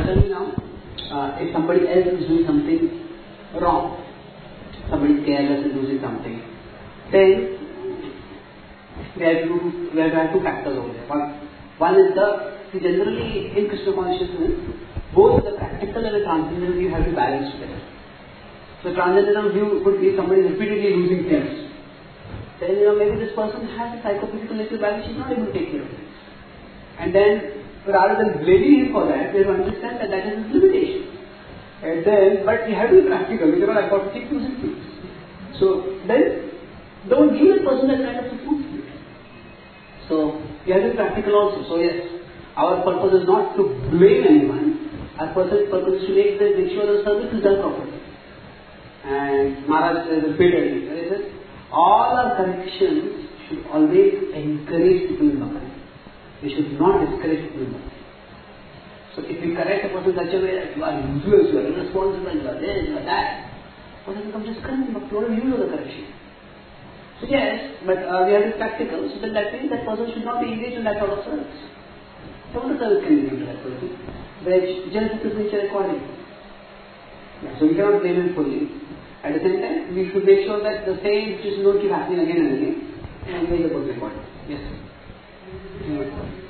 A: tell me now, uh, if somebody else is doing something wrong, somebody careless is doing something, then we have to we have to have two factors over there. One, one is the see generally in Krishna consciousness, both the practical and the transcendental view have to balance together. So transcendental view could be somebody repeatedly losing things. Then you know maybe this person has a psychophysical nature balance, she's not able to take care of it. And then rather than blaming him for that, we have to understand that that is his limitation. And then, but we have to be practical, we cannot afford to keep losing things. So then, don't give that person that kind of support. So we have to be practical also. So yes, our purpose is not to blame anyone. Our purpose is to make, the, make sure the service is done properly. And Maharaj says repeatedly, he says, all our corrections should always encourage people in Bhakti. We should not discourage people in Bhakti. So if we correct a person in such a way that you are useless, you are irresponsible, you are this, you are that, the person becomes discouraged, but you don't use the correction. So yes, but uh, we have to be practical, so that, that means that person should not be engaged in that sort of service. Some of the service can be given to that person, which just is nature according. Yeah, so we cannot blame him fully. At the same time, we should make sure that the same situation don't keep happening again and again, and make the person according. Yes. Yeah.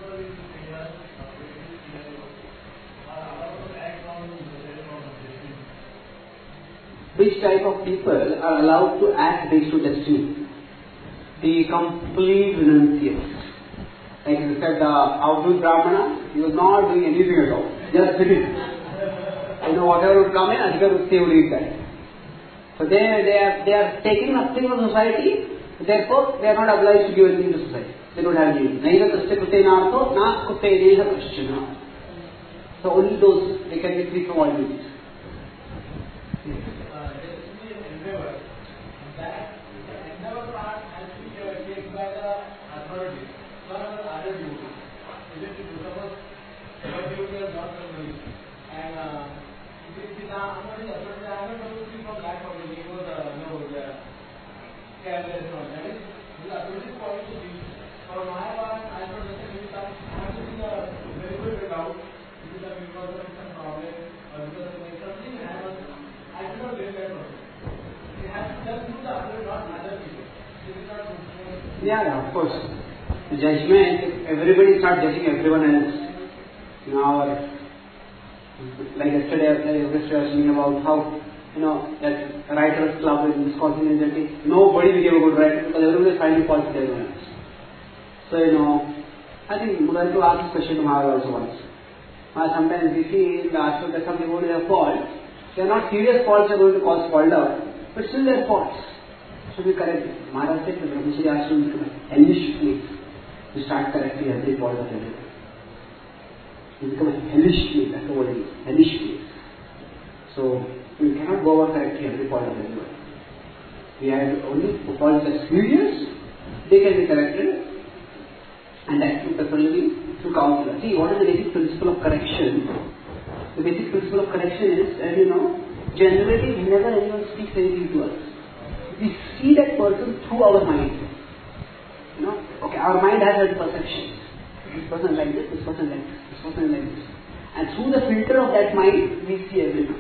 A: Which type of people are allowed to act based on destiny? The complete renunciates. Like you said, uh, Avadhut Brahmana, he was not doing anything at all. Just sitting. You know, whatever would come in, Adhikar would stay, would eat that. So they, they, are, they are taking nothing from society, therefore they are not obliged to give anything to society. They don't have need. Neither Krishna Kute Nartho, na Kute Neha Krishna. So only those, they can be free from all duties. Yeah, yeah, of course. The judgment, if everybody starts judging everyone else, you know, our, like yesterday, yesterday I was saying about how, you know, that writers club in Wisconsin and that nobody became a good writer because everybody was finding fault with everyone else. So, you know, I think Mudal asked this question to Maharaj also once. Uh, sometimes we see in the Ashram that some people have faults. They are not serious faults they are going to cause fault out, but still they are faults. So we correct it. Maharaj said to Brahmachari Ashram become a hellish place. We start correcting every fault of everyone. We become a hellish place, that's what it is. Hellish place. So we cannot go over correcting every fault of everyone. We have only faults that are serious, they can be corrected. And that too preferably through counselor. See, what is the basic principle of correction? The basic principle of correction is, as you know, generally whenever anyone speaks anything to us, we see that person through our mind. You know, okay, our mind has certain perceptions. This person like this, this person like this, this person like this. And through the filter of that mind, we see everything.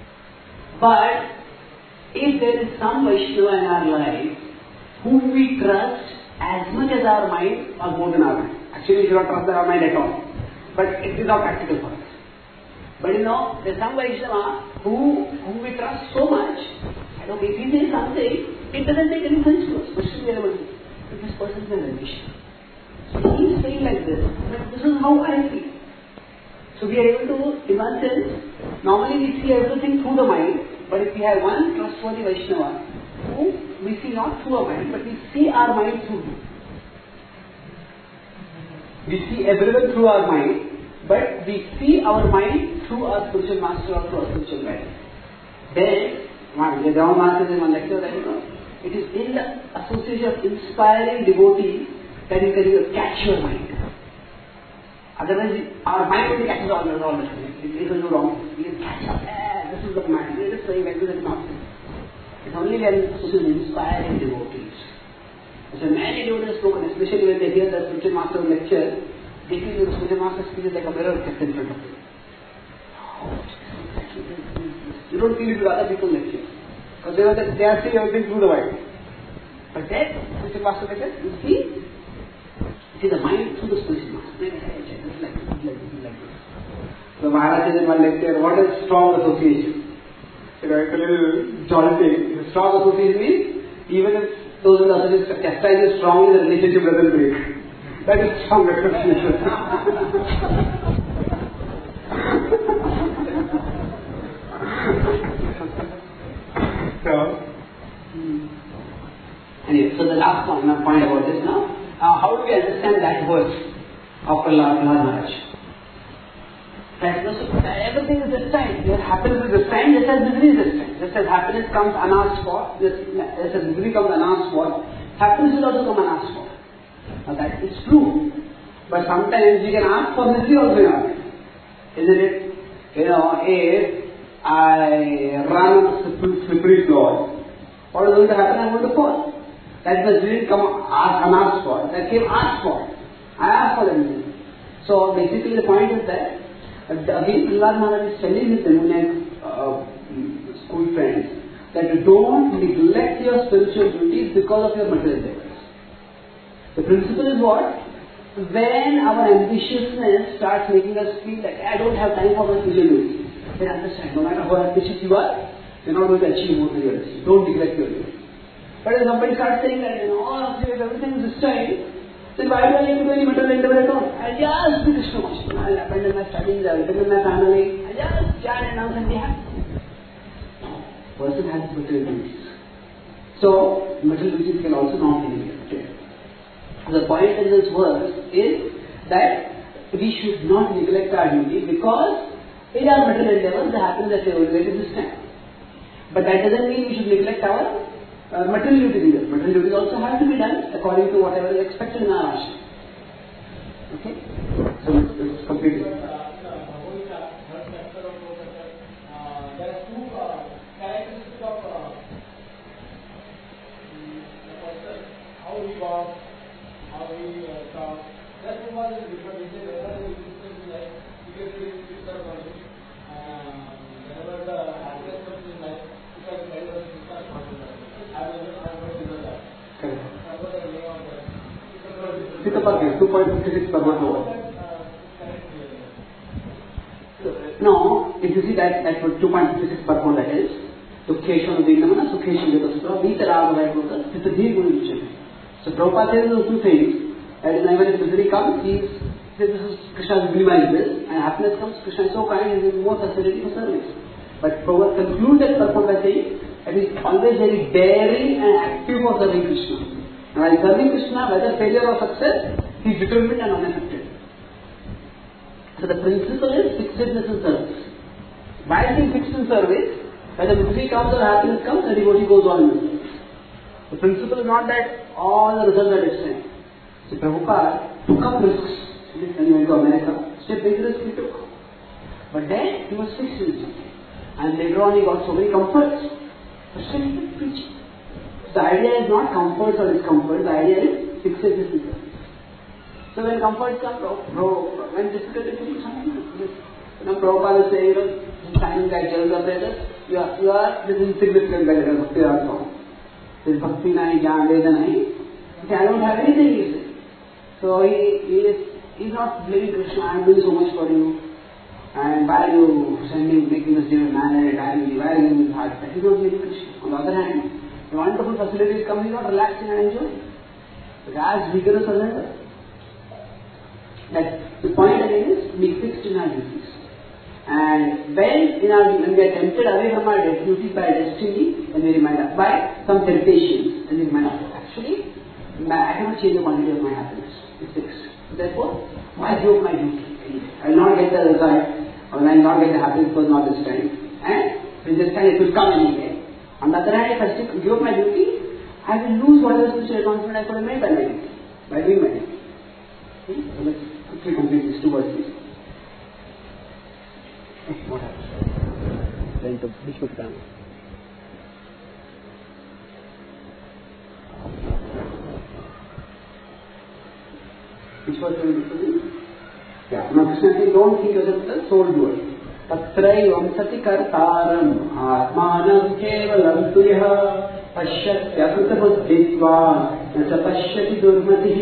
A: But if there is some Vaishnava in our life whom we trust as much as our mind or more than our mind. Actually, we should not trust our mind at all. But it is not practical for us. But you know, there is some Vaishnava who, whom we trust so much. And okay, if he says something, it doesn't make any sense to us. But still we are able to. But this person is a Vaishnava. So he is saying like this. But this is how I feel. So we are able to, in one sense, normally we see everything through the mind. But if we have one trustworthy Vaishnava, who we see not through our mind, but we see our mind through him. We see everyone through our mind, but we see our mind through our spiritual master or through our spiritual guide. Then, the Brahma Master in one lecture that you know, it is in the association of inspiring devotees that you can catch your mind. Otherwise, our mind only catches all the all the time. It is no wrong. We can catch up. Eh, this is the mind. It is saying like this is not. It's only when associated with inspiring devotees. So many devotees spoken, especially when they hear the spiritual master lecture, they feel the spiritual master speaks like a mirror kept in front of them. You don't feel it with other people next to you. Because they, the, they are seeing everything through the mind. But then, Mister Pastor said, you see, it is the mind through the spiritual mind. This is like this, this is like this, this is like this. So Maharaj said in one lecture, what is strong association? You know, it's a little jolting. Strong association means, even if those who are chastise is strongly, the relationship doesn't break. That is strong association. So, anyway, so the last point, my point about this now, uh, how do we understand that verse of Prahlad Maharaj? That everything is destined. Your happiness is destined, just as misery is destined. Just as happiness comes unasked for, just, just as misery comes unasked for, happiness will also come unasked for. Now that is true. But sometimes you can ask for misery also, you know. Isn't it? You know, if I run on a slippery floor, what is going to happen? I'm going to fall. That didn't come unasked for. That came asked for. I asked for the misery. So basically the point is that again Prahlad Maharaj is telling his Demonite uh, school friends that you don't neglect your spiritual duties because of your material endeavors. The principle is what? When our ambitiousness starts making us feel that I don't have time for my spiritual duties, then understand, no matter how ambitious you are, you're not going to achieve more than your duties. Don't neglect your duties. But if somebody starts saying that, you know, all of this, everything is this time, then why do I need to do any material endeavor at all? I'll just do Krishna consciousness. I'll abandon my studies, I'll abandon my family, I'll just chant and dance and be happy. Person has material duties. So, material duties can also not be neglected. The point in this verse is that we should not neglect our duty because in our material endeavors, the happiness that we will get is this time. But that doesn't mean we should neglect our uh, material duties either. Material duties also have to be done according to whatever is expected in our ashram. Okay? So this is completed. two point five six per month. Now, if you see that at two point five six per month, that is, Sukheshwan Vinamana, Sukheshwan Jyotasura, these are all the right words. It's a deep religion. So Prabhupada says those two things. That is, when misery comes, he says, this is Krishna's minimize this, and happiness comes, Krishna is so kind and gives more facility for service. But Prabhupada concludes that purport by saying that he is always very daring and active for serving Krishna. And while serving Krishna, whether failure or success, he is determined and unaffected. So the principle is fixedness in service. While being fixed in service, whether misery comes or happiness comes, the devotee goes on in service. The principle is not that all the results are destined. So Prabhupada took up risks when he went to America. Step big risk he took. But then he was fixed in something. And later on he got so many comforts. But still he kept preaching. So the idea is not comforts or discomfort. The idea is fixedness in service. So when comforts come, bro, bro, when difficulty comes, you know, Prabhupada is saying, you know, signing that Jalga brothers, you are, you are this insignificant beggar, Bhakti Rasa. There is Bhakti nahi, Jnana Veda nahi. He said, I don't have anything, he said. So he, he is he is not blaming Krishna, I am doing so much for you. And why are you sending, making us give manner and diary, why are you giving his heart? He is not blaming Krishna. On the other hand, the wonderful facilities come, he is not relaxing and enjoying. But as vigorous surrender. That the point again is be fixed in our duties. And when in our when we are tempted away from our duties by destiny, then we remind us by some temptations, and we remind us actually I cannot change the quantity of my happiness. It's fixed. Therefore, why give my duty? I will not get the result, or I will not get the happiness because not this time. And with this time it will come anyway. On the other hand, if I still give up my duty, I will lose whatever spiritual advancement I could have made by my duty, by doing my duty. Okay? So let's quickly complete these two verses. What happens? Then to Vishwakam. Which was going to be? Yeah. Now Krishna says, don't think yourself as a soul doer. तत्रैवं सति कर्तारम् आत्मानं केवलं तु यः पश्यत्यकृतबुद्धित्वान् न च पश्यति दुर्मतिः.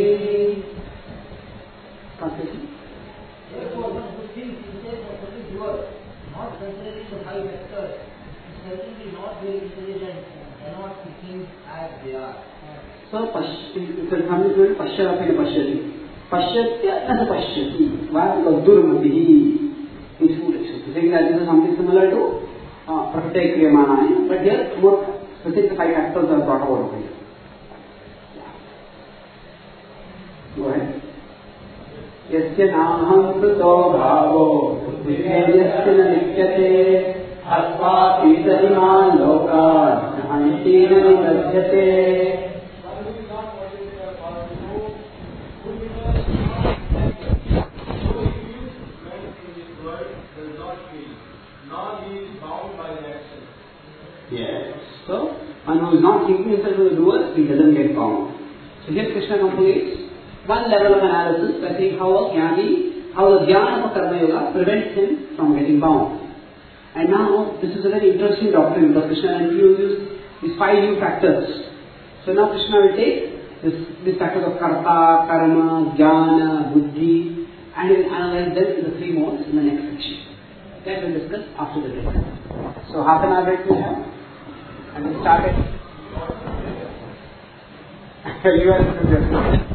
D: Therefore, one who thinks himself a perfect doer, not considering the five factors, is certainly not very intelligent and cannot see things as they are.
A: So, पश्यति पश्यति पश्यत्य न पश्यति वा दुर्मतिः. This is saying that this is something similar to pratyek kriyamana, but here more specific five factors are brought about over here. Go ahead. यस्य नाहं कृतो भावो बुद्धिर्यस्य न लिप्यते हत्वापि सरिमान् लोकान् हन्ति न निबध्यते. Yes. So, one who is not thinking himself as a doer, he doesn't get bound. So here Krishna completes one level of analysis by saying how a jnani, how the jnana of a karma yoga prevents him from getting bound. And now, this is a very interesting doctrine because Krishna introduces these five new factors. So now Krishna will take this, these factors of karta, karma, jnana, buddhi, and he will analyze them in the three modes in the next section. That we'll discuss after the break. So half an hour break we have, and we started. You are